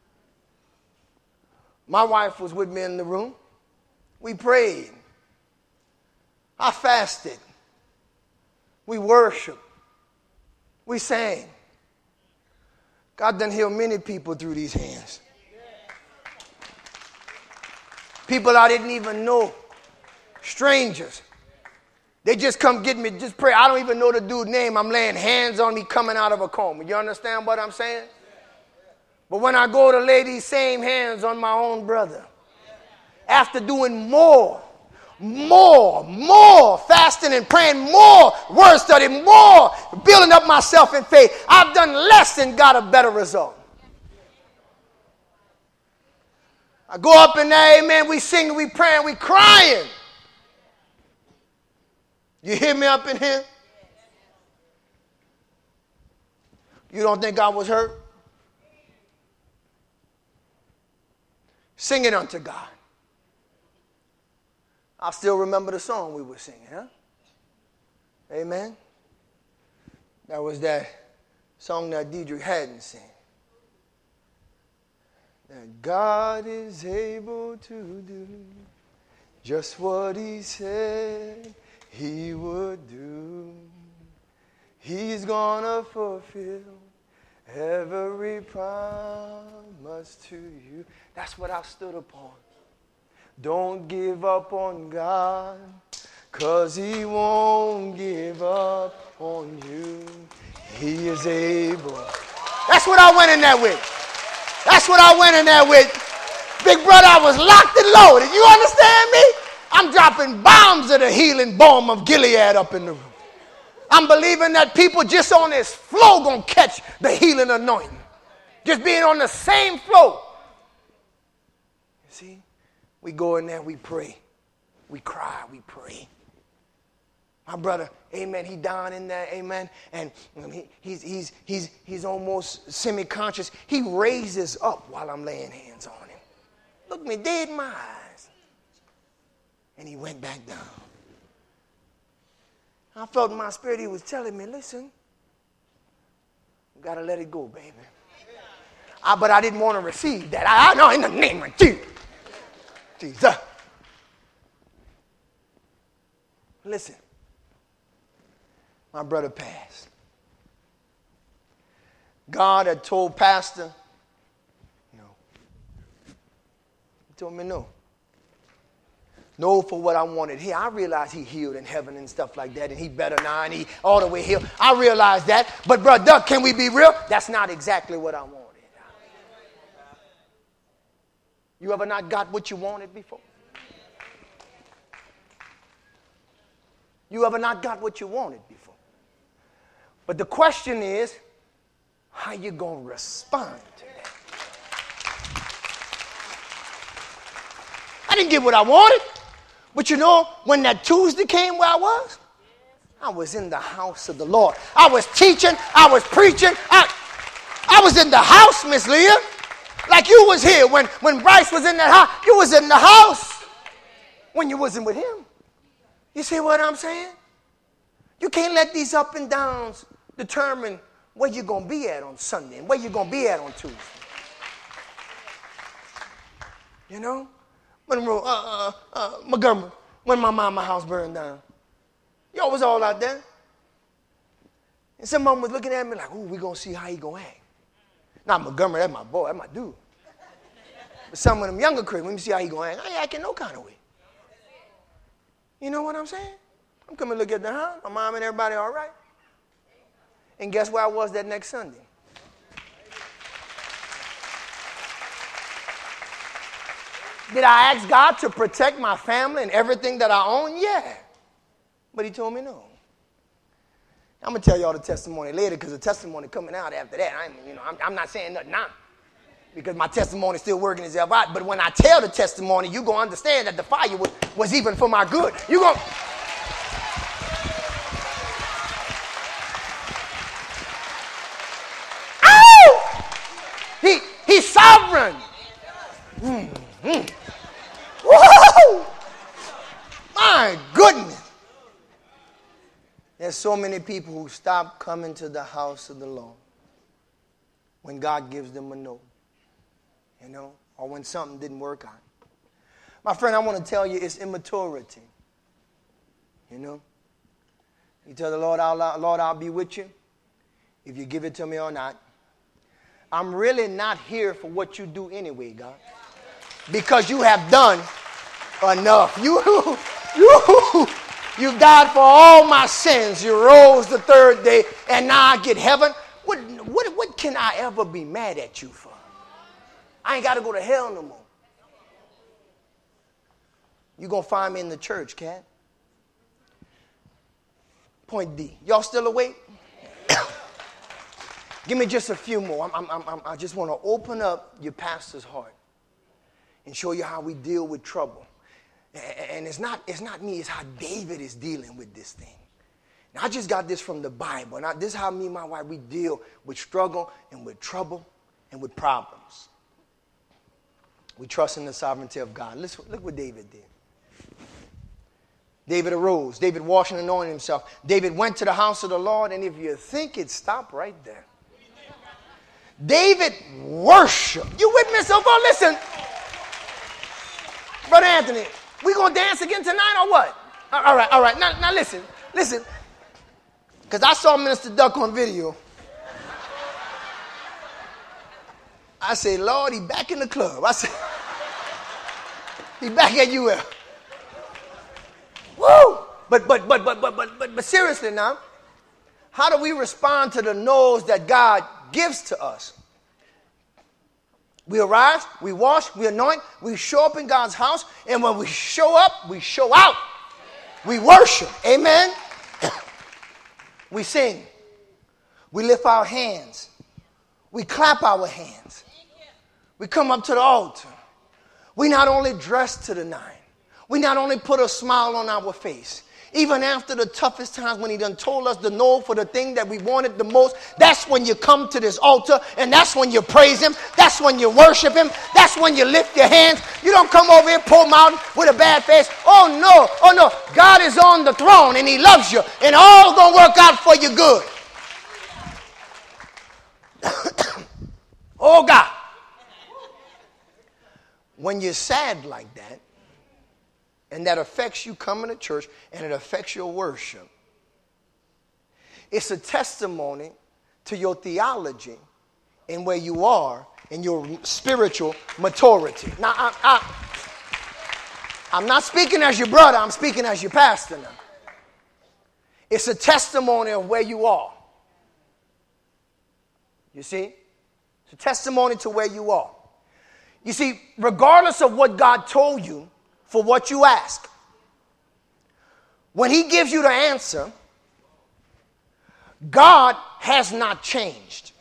My wife was with me in the room. We prayed. I fasted. We worshiped. We sang. God done healed many people through these hands. People I didn't even know. Strangers. They just come get me, just pray. I don't even know the dude's name. I'm laying hands on me coming out of a coma. You understand what I'm saying? But when I go to lay these same hands on my own brother, after doing more, more, more fasting and praying, more word study, more building up myself in faith, I've done less and got a better result. I go up in there, amen, we singing, we praying, we crying. You hear me up in here? You don't think I was hurt? Sing it unto God. I still remember the song we were singing, huh? Amen. That was that song that Deidre hadn't sing. That God is able to do just what he said he would do. He's gonna fulfill every promise to you. That's what I stood upon. Don't give up on God, 'cause he won't give up on you. He is able. That's what I went in there with. That's what I went in there with. Big brother, I was locked and loaded. You understand me? I'm dropping bombs of the healing balm of Gilead up in the room. I'm believing that people just on this floor gonna catch the healing anointing. Just being on the same floor. You see? We go in there, we pray. We cry, we pray. My brother, amen, he down in there, amen, and he, he's, he's, he's, he's almost semi-conscious. He raises up while I'm laying hands on him. Look me dead in my eyes. And he went back down. I felt in my spirit he was telling me, listen, you got to let it go, baby. I, but I didn't want to receive that. I, I know in the name of Jesus. Jesus. Listen. My brother passed. God had told Pastor, no. He told me no. No for what I wanted here. I realized he healed in heaven and stuff like that, and he better now, and he all the way healed. I realized that. But, brother Doug, can we be real? That's not exactly what I wanted. You ever not got what you wanted before? You ever not got what you wanted before? But the question is, how you going to respond to that? I didn't get what I wanted. But you know, when that Tuesday came where I was, I was in the house of the Lord. I was teaching. I was preaching. I, I was in the house, Miss Leah. Like you was here. When, when Bryce was in that house, you was in the house when you wasn't with him. You see what I'm saying? You can't let these up and downs determine where you're going to be at on Sunday and where you're going to be at on Tuesday. You know? Monroe, uh, uh, uh, Montgomery, when my mama's house burned down. Y'all was all out there. And some of them was looking at me like, ooh, we going to see how he going to act. Not Montgomery, that's my boy, that's my dude. But some of them younger kids, let me see how he going to act. I ain't acting no kind of way. You know what I'm saying? I'm coming to look at the house. My mom and everybody all right. And guess where I was that next Sunday? Did I ask God to protect my family and everything that I own? Yeah. But he told me no. I'm going to tell y'all the testimony later because the testimony coming out after that. I you know, I'm, I'm not saying nothing now because my testimony is still working itself out. But when I tell the testimony, you're going to understand that the fire was, was even for my good. You're going to... He, he's sovereign. Mm-hmm. Whoa! My goodness. There's so many people who stop coming to the house of the Lord when God gives them a no, you know, or when something didn't work out. My friend, I want to tell you it's immaturity. You know, you tell the Lord, I'll, Lord, I'll be with you. if you give it to me or not. I'm really not here for what you do anyway, God. Because you have done enough. You, you, you died for all my sins. You rose the third day, and now I get heaven. What, what, what can I ever be mad at you for? I ain't got to go to hell no more. You're going to find me in the church, cat. Point D. Y'all still awake? Give me just a few more. I'm, I'm, I'm, I just want to open up your pastor's heart and show you how we deal with trouble. And it's not, it's not me, it's how David is dealing with this thing. Now, I just got this from the Bible. And I, this is how me and my wife, we deal with struggle and with trouble and with problems. We trust in the sovereignty of God. Listen, look what David did. David arose. David washed and anointed himself. David went to the house of the Lord. And if you think it stopped right there. David worshiped. You with me so far? Listen. Brother Anthony, we going to dance again tonight or what? All right, all right. Now, now listen. Listen. Because I saw Minister Duck on video. I say, Lord, he back in the club. I said, he back at U L. Woo! But, but, but, but, but, but, but, but seriously now, how do we respond to the no's that God gives to us? We arise, we wash, we anoint, we show up in God's house, and when we show up, we show out. We worship. Amen? We sing. We lift our hands. We clap our hands. We come up to the altar. We not only dress to the nine. We not only put a smile on our face. Even after the toughest times when he done told us to no for the thing that we wanted the most, that's when you come to this altar and that's when you praise him. That's when you worship him. That's when you lift your hands. You don't come over here, pull them out with a bad face. Oh no, oh no. God is on the throne and he loves you and all gonna work out for you good. Oh God. When you're sad like that, and that affects you coming to church, and it affects your worship, it's a testimony to your theology and where you are in your spiritual maturity. Now, I, I, I'm not speaking as your brother, I'm speaking as your pastor now. It's a testimony of where you are. You see? It's a testimony to where you are. You see, regardless of what God told you, for what you ask, when he gives you the answer, God has not changed.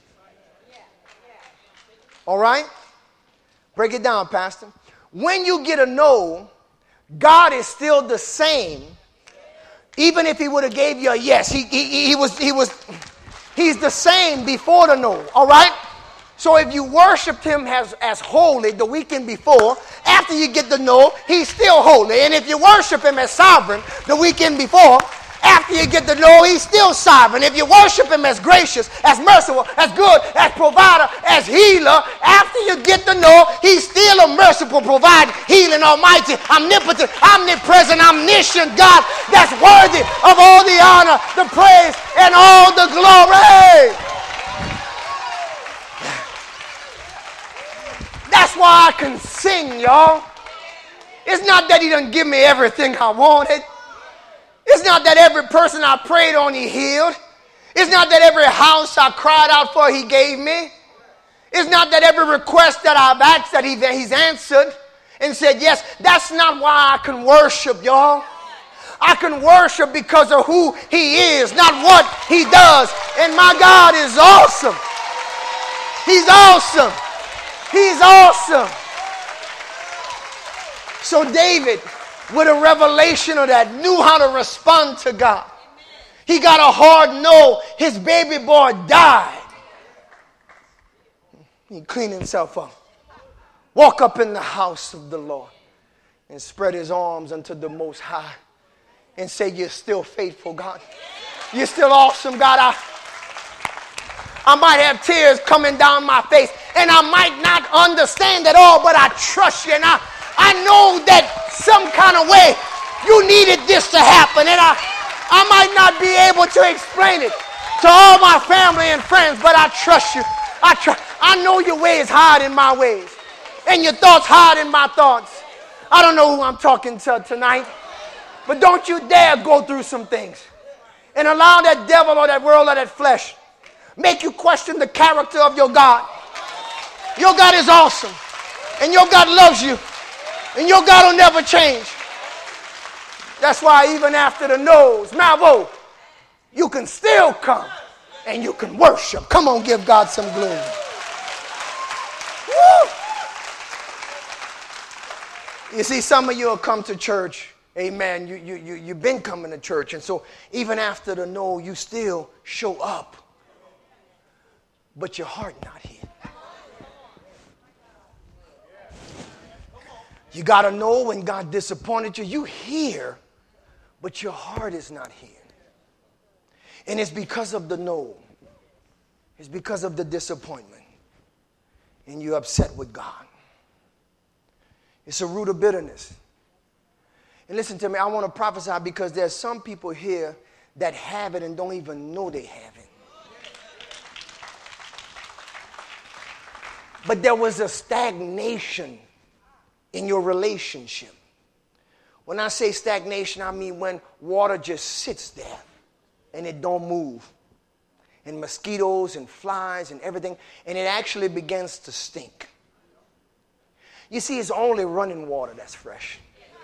All right? Break it down, Pastor. When you get a no, God is still the same. Even if he would have gave you a yes, he, he, he was, he was, he's the same before the no. All right? So if you worshiped him as, as holy the weekend before, after you get to know, he's still holy. And if you worship him as sovereign the weekend before, after you get to know, he's still sovereign. If you worship him as gracious, as merciful, as good, as provider, as healer, after you get to know, he's still a merciful provider, healing, almighty, omnipotent, omnipresent, omniscient God that's worthy of all the honor, the praise, and all the glory. That's why I can sing, y'all. It's not that he doesn't give me everything I wanted. It's not that every person I prayed on he healed. It's not that every house I cried out for he gave me. It's not that every request that I've asked that he, that he's answered and said yes. That's not why I can worship, y'all. I can worship because of who he is, not what he does. And my God is awesome. He's awesome. He's awesome. So David, with a revelation of that, knew how to respond to God. He got a hard no. His baby boy died. He cleaned himself up. Walk up in the house of the Lord and spread his arms unto the Most High and say, you're still faithful, God. You're still awesome, God. I, I might have tears coming down my face, and I might not understand it all, but I trust you. And I, I know that some kind of way you needed this to happen, and I, I might not be able to explain it, To all my family and friends, but I trust you. I tr- I know your ways higher than my ways, and your thoughts higher than my thoughts. I don't know who I'm talking to tonight, but don't you dare go through some things and allow that devil or that world or that flesh make you question the character of your God. Your God is awesome, and your God loves you, and your God will never change. That's why even after the no's, Malvo, you can still come and you can worship. Come on, give God some glory. Woo! You see, some of you will come to church. Amen. You, you, you, you've been coming to church. And so even after the no, you still show up. But your heart not here. You got to know when God disappointed you. You hear, but your heart is not here. And it's because of the no. It's because of the disappointment. And you're upset with God. It's a root of bitterness. And listen to me, I want to prophesy because there's some people here that have it and don't even know they have it. But there was a stagnation in your relationship. When I say stagnation, I mean when water just sits there and it don't move. And mosquitoes and flies and everything, and it actually begins to stink. You see, it's only running water that's fresh.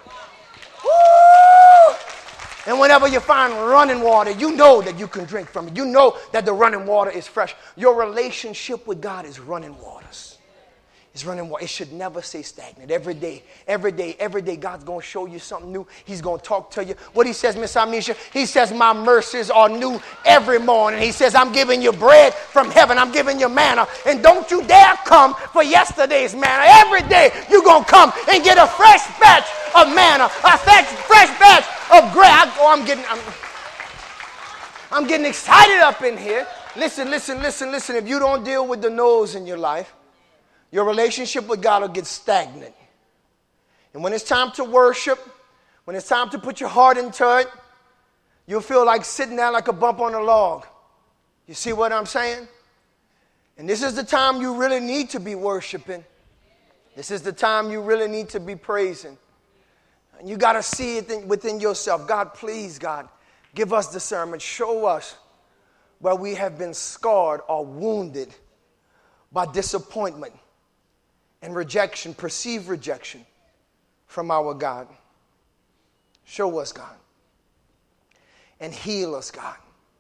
Woo! And whenever you find running water, you know that you can drink from it. You know that the running water is fresh. Your relationship with God is running waters. It's running water. It should never stay stagnant. Every day, every day, every day, God's going to show you something new. He's going to talk to you. What he says, Miss Amisha, he says, my mercies are new every morning. He says, I'm giving you bread from heaven. I'm giving you manna. And don't you dare come for yesterday's manna. Every day, you're going to come and get a fresh batch of manna, a fresh, fresh batch of bread. I, oh, I'm getting, I'm, I'm getting excited up in here. Listen, listen, listen, listen. If you don't deal with the no's in your life, your relationship with God will get stagnant. And when it's time to worship, when it's time to put your heart into it, you'll feel like sitting there like a bump on a log. You see what I'm saying? And this is the time you really need to be worshiping. This is the time you really need to be praising. And you got to see it within yourself. God, please, God, give us discernment. Show us where we have been scarred or wounded by disappointment and rejection, perceived rejection from our God. Show us, God. And heal us, God.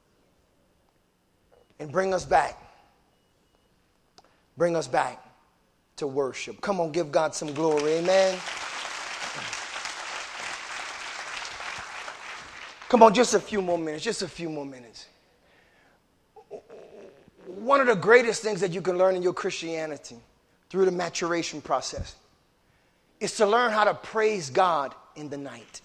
And bring us back. Bring us back to worship. Come on, give God some glory. Amen. Come on, just a few more minutes. Just a few more minutes. One of the greatest things that you can learn in your Christianity through the maturation process is to learn how to praise God in the night.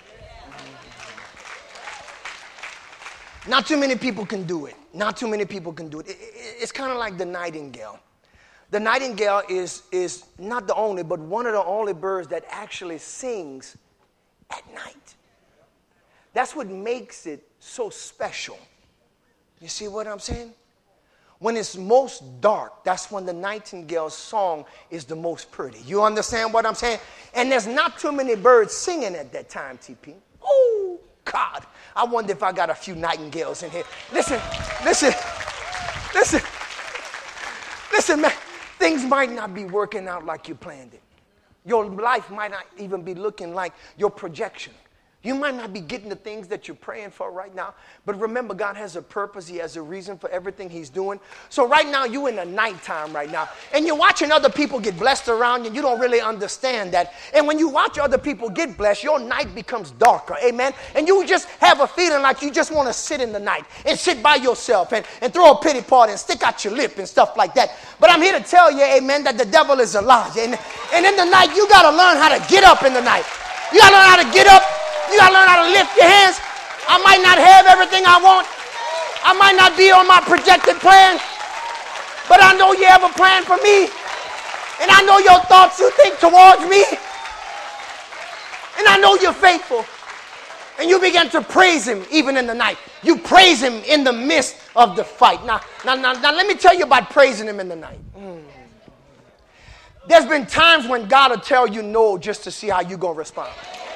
Not too many people can do it. Not too many people can do it. it, it it's kind of like the nightingale. The nightingale is, is not the only, but one of the only birds that actually sings at night. That's what makes it so special. You see what I'm saying? When it's most dark, that's when the nightingale's song is the most pretty. You understand what I'm saying? And there's not too many birds singing at that time, T P. Oh, God. I wonder if I got a few nightingales in here. Listen, listen, listen, listen, man. Things might not be working out like you planned it. Your life might not even be looking like your projection. You might not be getting the things that you're praying for right now. But remember, God has a purpose. He has a reason for everything he's doing. So right now, you're in the nighttime right now. And you're watching other people get blessed around you. And you don't really understand that. And when you watch other people get blessed, your night becomes darker. Amen. And you just have a feeling like you just want to sit in the night and sit by yourself and, and throw a pity party and stick out your lip and stuff like that. But I'm here to tell you, amen, that the devil is a liar. And, and in the night, you got to learn how to get up in the night. You got to learn how to get up. You got to learn how to lift your hands. I might not have everything I want. I might not be on my projected plan. But I know you have a plan for me. And I know your thoughts you think towards me. And I know you're faithful. And you begin to praise him even in the night. You praise him in the midst of the fight. Now, now, now, now let me tell you about praising him in the night. Mm. There's been times when God will tell you no just to see how you're going to respond.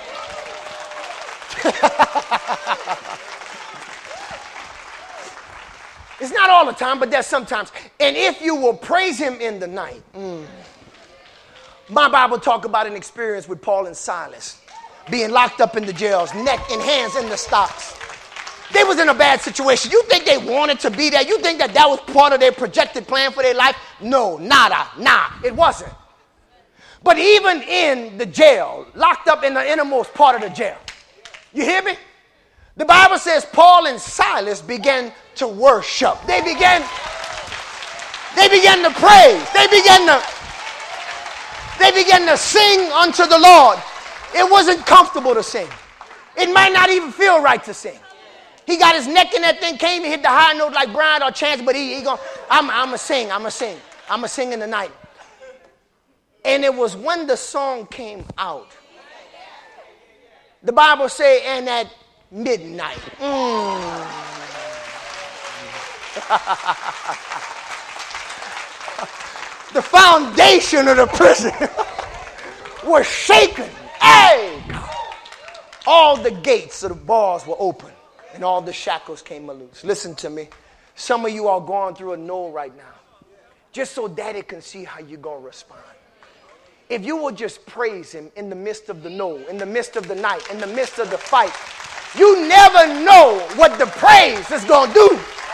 It's not all the time, but there's sometimes. And if you will praise him in the night. Mm. My Bible talk about an experience with Paul and Silas being locked up in the jails, neck and hands in the stocks. They was in a bad situation. You think they wanted to be there? You think that that was part of their projected plan for their life? No, nada, nah, it wasn't. But even in the jail, locked up in the innermost part of the jail, you hear me? The Bible says Paul and Silas began to worship. They began, they began to praise. They began to, they began to sing unto the Lord. It wasn't comfortable to sing. It might not even feel right to sing. He got his neck in that thing, came and hit the high note like Brian or Chance, but he, he going, I'm, I'm a sing, I'm a sing, I'm a sing in the night. And it was when the song came out. The Bible say, and at midnight. Mm. The foundation of the prison was shaken. Hey! All the gates of the bars were open. And all the shackles came loose. Listen to me. Some of you are going through a no right now. Just so daddy can see how you're going to respond. If you will just praise him in the midst of the no, in the midst of the night, in the midst of the fight, you never know what the praise is going to do.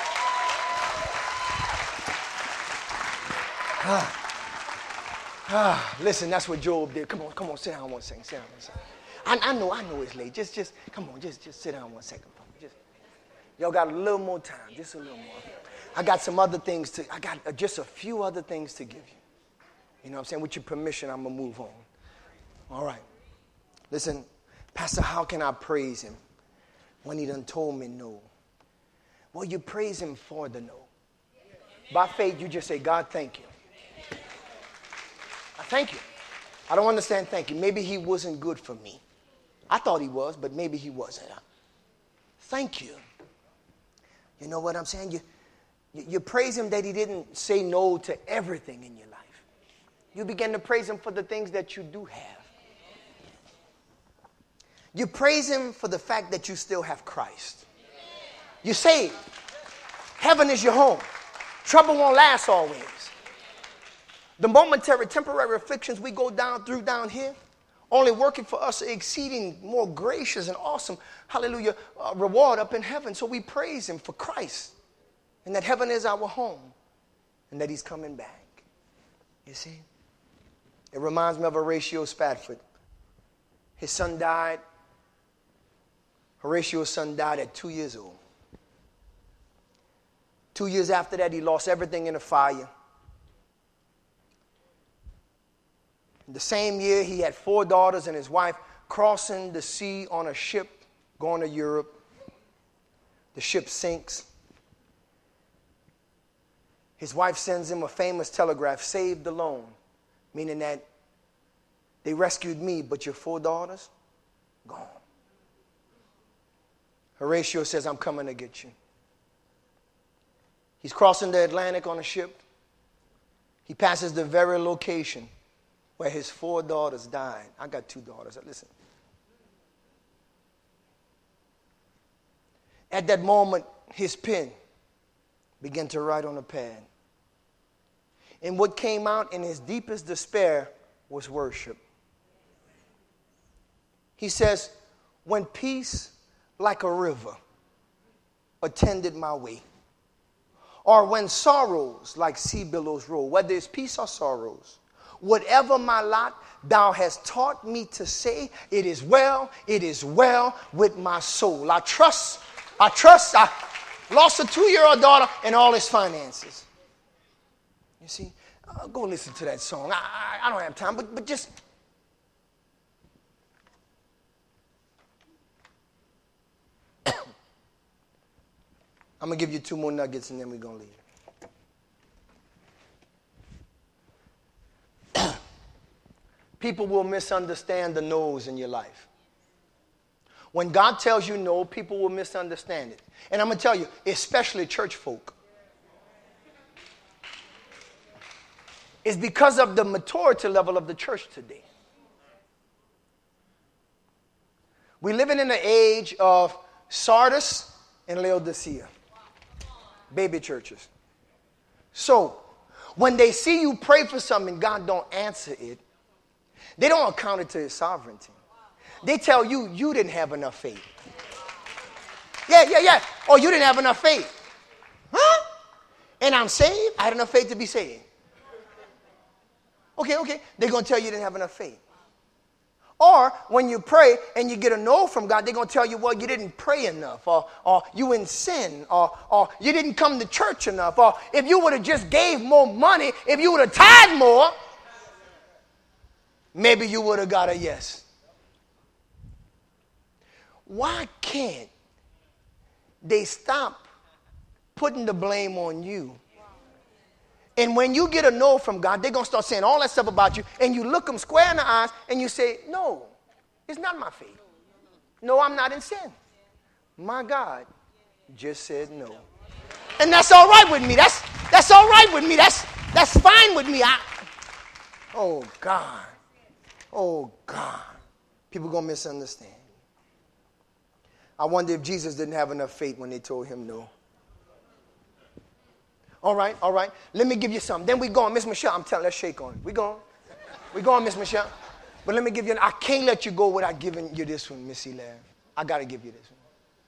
Ah. Ah. Listen, that's what Job did. Come on, come on, sit down one second. Sit down one second. I, I know, I know it's late. Just, just, come on, just, just sit down one second. Just, y'all got a little more time, just a little more. I got some other things to, I got just a few other things to give you. You know what I'm saying? With your permission, I'm going to move on. All right. Listen, Pastor, how can I praise him when he done told me no? Well, you praise him for the no. By faith, you just say, God, thank you. I thank you. I don't understand thank you. Maybe he wasn't good for me. I thought he was, but maybe he wasn't. Thank you. You know what I'm saying? You, you, you praise him that he didn't say no to everything in your life. You begin to praise him for the things that you do have. You praise him for the fact that you still have Christ. You're saved. Heaven is your home. Trouble won't last always. The momentary, temporary afflictions we go down through down here, only working for us exceeding more gracious and awesome, hallelujah, uh, reward up in heaven. So we praise him for Christ and that heaven is our home and that he's coming back. You see? It reminds me of Horatio Spafford. His son died. Horatio's son died at two years old. Two years after that, he lost everything in a fire. The same year, he had four daughters and his wife crossing the sea on a ship going to Europe. The ship sinks. His wife sends him a famous telegraph, saved alone, meaning that they rescued me, but your four daughters, gone. Horatio says, I'm coming to get you. He's crossing the Atlantic on a ship. He passes the very location where his four daughters died. I got two daughters. Listen. At that moment, his pen began to write on a pad. And what came out in his deepest despair was worship. He says, when peace like a river attended my way, or when sorrows like sea billows roll, whether it's peace or sorrows, whatever my lot, thou hast taught me to say, it is well, it is well with my soul. I trust, I trust, I lost a two-year-old daughter and all his finances. You see, uh, go listen to that song. I, I, I don't have time, but, but just... I'm going to give you two more nuggets and then we're going to leave. People will misunderstand the no's in your life. When God tells you no, people will misunderstand it. And I'm going to tell you, especially church folk. It's because of the maturity level of the church today. We're living in an age of Sardis and Laodicea. Baby churches. So, when they see you pray for something and God don't answer it, they don't account it to his sovereignty. They tell you, you didn't have enough faith. Yeah, yeah, yeah. Oh, you didn't have enough faith. Huh? And I'm saved? I had enough faith to be saved. Okay, okay. They're going to tell you you didn't have enough faith. Or when you pray and you get a no from God, they're going to tell you, well, you didn't pray enough, or, or you in sin, or, or you didn't come to church enough, or if you would have just gave more money, if you would have tithed more, maybe you would have got a yes. Why can't they stop putting the blame on you? And when you get a no from God, they're going to start saying all that stuff about you, and you look them square in the eyes, and you say, no, it's not my faith. No, I'm not in sin. My God just said no. And that's all right with me. That's, that's all right with me. That's, that's fine with me. I, oh, God. Oh, God. People going to misunderstand. I wonder if Jesus didn't have enough faith when they told him no. All right, all right. Let me give you something. Then we go on. Miss Michelle, I'm telling, let's shake on it. We going. We going, Miss Michelle. But let me give you, I can't let you go without giving you this one, Miss Elaine. I got to give you this one.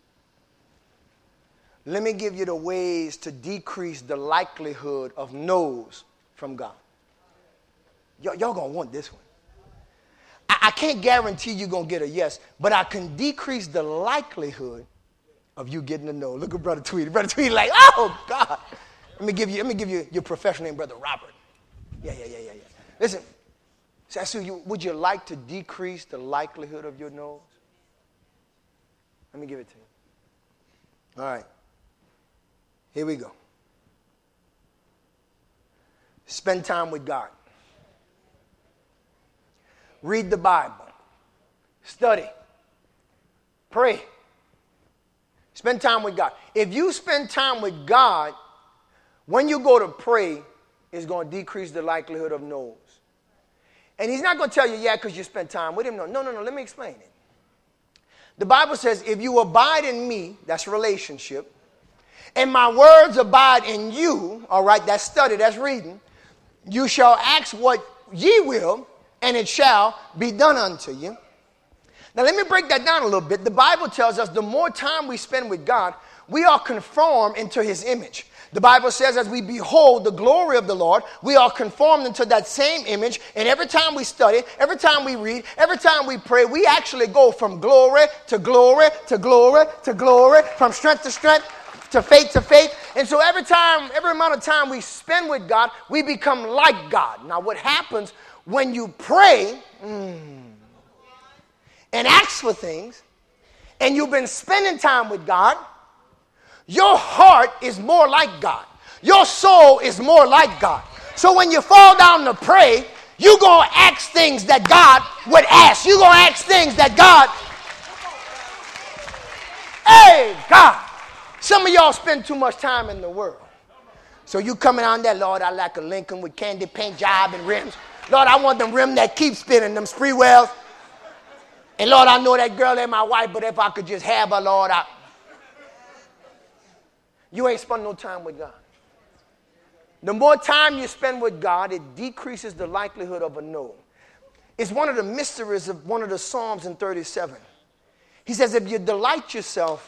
Let me give you the ways to decrease the likelihood of no's from God. Y- y'all going to want this one. I, I can't guarantee you're going to get a yes, but I can decrease the likelihood of you getting a no. Look at Brother Tweedy. Brother Tweedy like, oh, God. Let me give you, let me give you your professional name, Brother Robert. Yeah, yeah, yeah, yeah, yeah. Listen, Sasu, you, would you like to decrease the likelihood of your no's? Let me give it to you. All right. Here we go. Spend time with God. Read the Bible. Study. Pray. Spend time with God. If you spend time with God, when you go to pray, it's going to decrease the likelihood of no's. And he's not going to tell you, yeah, because you spent time with him. No, no, no, no. Let me explain it. The Bible says, if you abide in me, that's relationship, and my words abide in you, all right, that's study, that's reading, you shall ask what ye will, and it shall be done unto you. Now, let me break that down a little bit. The Bible tells us the more time we spend with God, we are conformed into his image. The Bible says as we behold the glory of the Lord, we are conformed into that same image. And every time we study, every time we read, every time we pray, we actually go from glory to glory to glory to glory, from strength to strength, to faith to faith. And so every time, every amount of time we spend with God, we become like God. Now what happens when you pray mm, and ask for things, and you've been spending time with God, your heart is more like God. Your soul is more like God. So when you fall down to pray, you're going to ask things that God would ask. You're going to ask things that God... Hey, God. Some of y'all spend too much time in the world. So you coming on there, Lord, I like a Lincoln with candy paint job and rims. Lord, I want them rims that keep spinning, them spree wells. And Lord, I know that girl ain't my wife, but if I could just have her, Lord, I... You ain't spent no time with God. The more time you spend with God, it decreases the likelihood of a no. It's one of the mysteries of one of the Psalms in thirty-seven. He says, if you delight yourself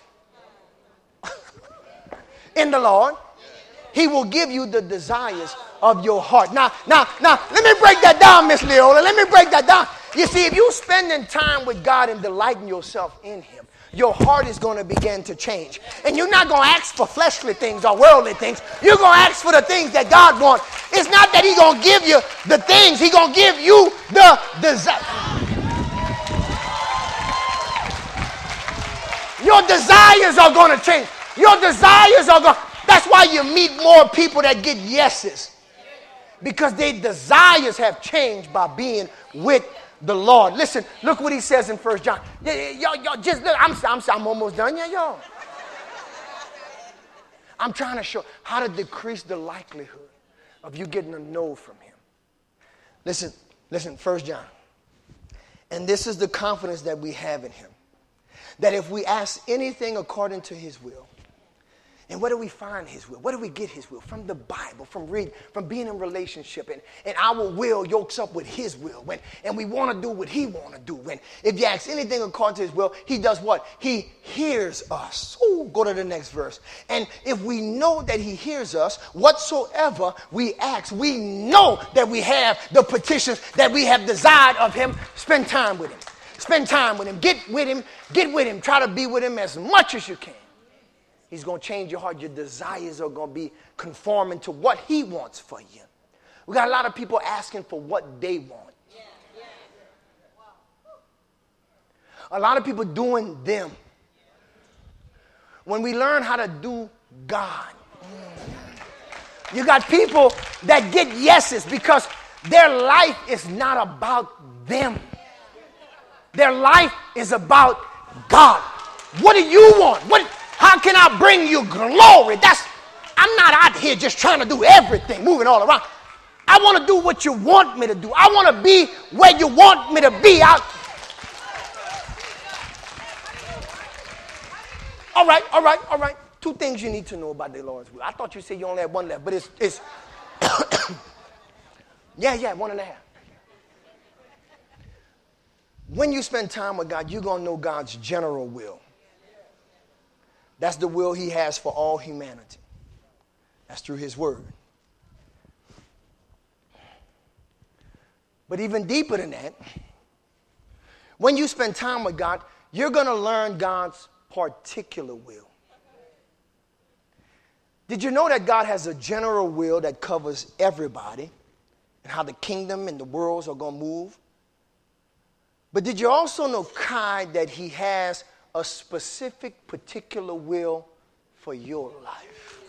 in the Lord, he will give you the desires of your heart. Now, now, now, let me break that down, Miss Leola. Let me break that down. You see, if you're spending time with God and delighting yourself in him, your heart is going to begin to change. And you're not going to ask for fleshly things or worldly things. You're going to ask for the things that God wants. It's not that he's going to give you the things. He's going to give you the desire. Your desires are going to change. Your desires are going. That's why you meet more people that get yeses. Because their desires have changed by being with the Lord. Listen, look what he says in First John. Y'all, y'all just look. I'm, I'm, I'm almost done. Yeah, y'all. I'm trying to show how to decrease the likelihood of you getting a no from him. Listen, listen, First John. And this is the confidence that we have in him. That if we ask anything according to his will, and where do we find his will? Where do we get his will? From the Bible, from reading, from being in relationship. And, and our will yokes up with his will. When, and we want to do what he want to do. When if you ask anything according to his will, he does what? He hears us. Ooh, go to the next verse. And if we know that he hears us, whatsoever we ask, we know that we have the petitions that we have desired of him. Spend time with him. Spend time with him. Get with him. Get with him. Try to be with him as much as you can. He's going to change your heart. Your desires are going to be conforming to what he wants for you. We got a lot of people asking for what they want. A lot of people doing them. When we learn how to do God, you got people that get yeses because their life is not about them. Their life is about God. What do you want? What? How can I bring you glory? That's, I'm not out here just trying to do everything, moving all around. I want to do what you want me to do. I want to be where you want me to be. I, all right, all right, all right. Two things you need to know about the Lord's will. I thought you said you only had one left, but it's, it's yeah, yeah, one and a half. When you spend time with God, you're going to know God's general will. That's the will he has for all humanity. That's through his word. But even deeper than that, when you spend time with God, you're going to learn God's particular will. Did you know that God has a general will that covers everybody and how the kingdom and the worlds are going to move? But did you also know, Kai, that he has a specific, particular will for your life?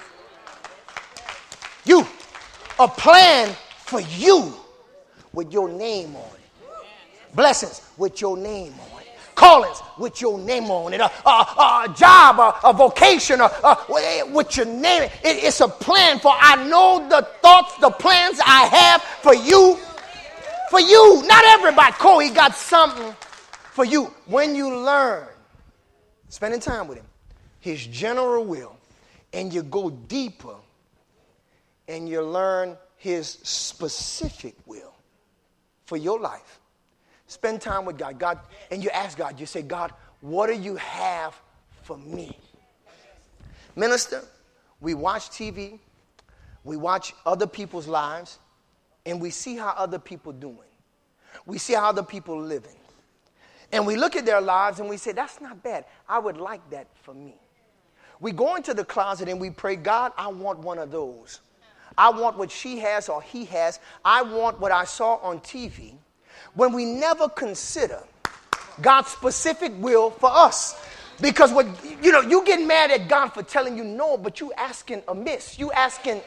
You, a plan for you with your name on it. Blessings with your name on it. Callings with your name on it. A, a, a job, a, a vocation, a, a, with your name. It, it's a plan for I know the thoughts, the plans I have for you. For you, not everybody. Cole, he got something for you. When you learn, spending time with him, his general will, and you go deeper and you learn his specific will for your life. Spend time with God. God, and you ask God, you say, God, what do you have for me? Minister, we watch T V, we watch other people's lives, and we see how other people doing. We see how other people living. And we look at their lives and we say, that's not bad. I would like that for me. We go into the closet and we pray, God, I want one of those. I want what she has or he has. I want what I saw on T V. When we never consider God's specific will for us. Because what you know, you get mad at God for telling you no, but you asking amiss. You asking.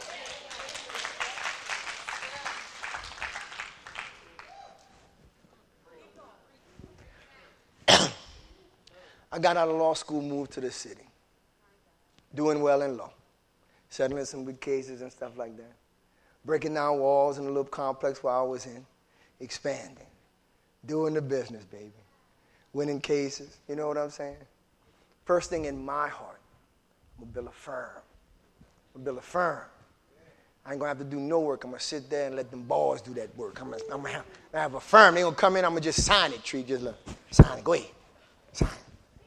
I got out of law school, moved to the city. Doing well in law. Settling some good cases and stuff like that. Breaking down walls in a little complex where I was in. Expanding. Doing the business, baby. Winning cases. You know what I'm saying? First thing in my heart, I'm going to build a firm. I'm going to build a firm. I ain't going to have to do no work. I'm going to sit there and let them boys do that work. I'm going to have, have a firm. They going to come in. I'm going to just sign it, Tree. Just look. Sign it. Go ahead. Sign it.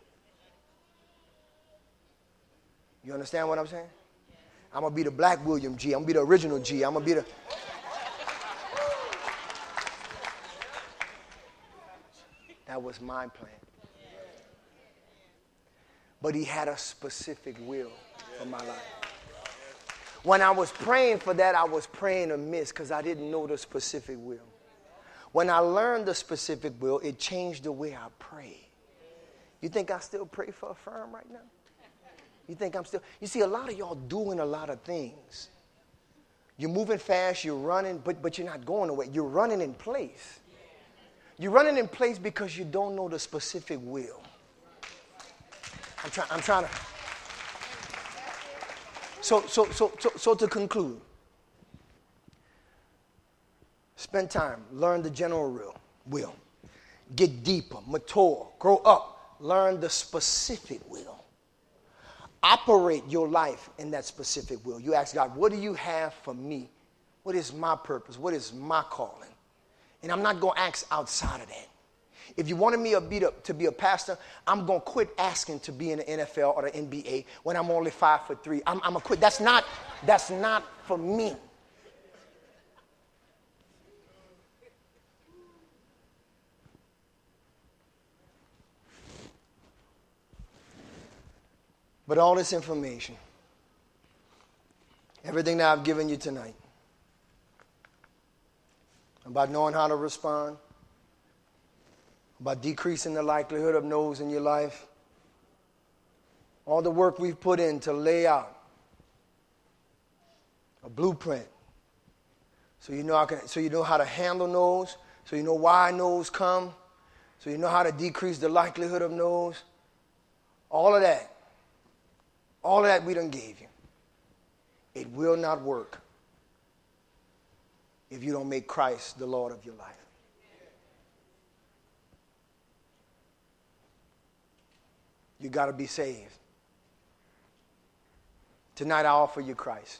You understand what I'm saying? I'm going to be the black William G. I'm going to be the original G. I'm going to be the... That was my plan. But he had a specific will for my life. When I was praying for that, I was praying amiss because I didn't know the specific will. When I learned the specific will, it changed the way I pray. You think I still pray for a firm right now? You think I'm still... You see, a lot of y'all doing a lot of things. You're moving fast, you're running, but, but you're not going away. You're running in place. You're running in place because you don't know the specific will. I'm, try, I'm trying to. So, so, so, so, so to conclude, spend time, learn the general will, will. Get deeper, mature, grow up, learn the specific will. Operate your life in that specific will. You ask God, what do you have for me? What is my purpose? What is my calling? And I'm not going to ask outside of that. If you wanted me to be, to be a pastor, I'm going to quit asking to be in the N F L or the N B A when I'm only five foot three. I'm, I'm going to quit. That's not, that's not for me. But all this information, everything that I've given you tonight, about knowing how to respond, about decreasing the likelihood of no's in your life, all the work we've put in to lay out a blueprint so you know, I can, so you know how to handle no's, so you know why no's come, so you know how to decrease the likelihood of no's, all of that. All of that we done gave you. It will not work if you don't make Christ the Lord of your life. You got to be saved. Tonight I offer you Christ.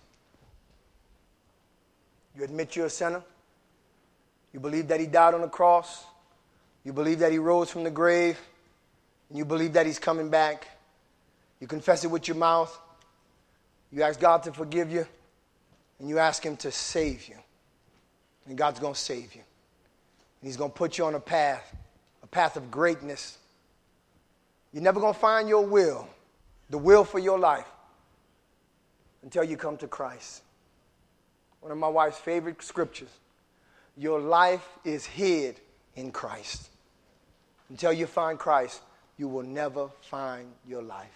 You admit you're a sinner. You believe that he died on the cross. You believe that he rose from the grave. And you believe that he's coming back. You confess it with your mouth. You ask God to forgive you. And you ask him to save you. And God's going to save you. And he's going to put you on a path, a path of greatness. You're never going to find your will, the will for your life, until you come to Christ. One of my wife's favorite scriptures. Your life is hid in Christ. Until you find Christ, you will never find your life.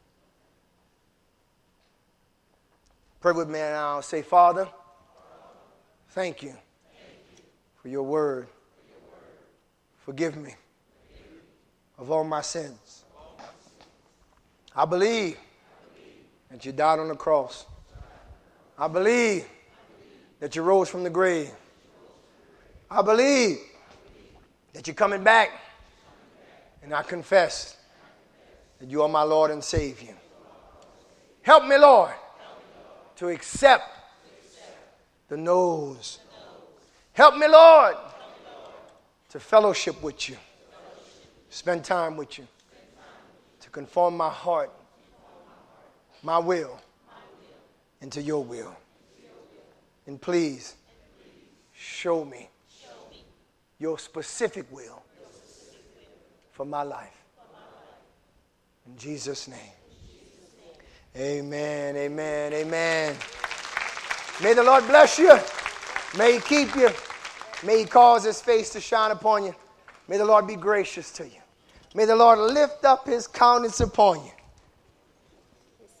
Pray with me now. Say, Father, thank you for your word. Forgive me of all my sins. I believe that you died on the cross. I believe that you rose from the grave. I believe that you're coming back. And I confess that you are my Lord and Savior. Help me, Lord, to accept the no's. Help me, Lord, to fellowship with you. Spend time with you. To conform my heart, my will, into your will. And please, show me your specific will for my life. In Jesus' name. Amen, amen, amen. May the Lord bless you. May he keep you. May he cause his face to shine upon you. May the Lord be gracious to you. May the Lord lift up his countenance upon you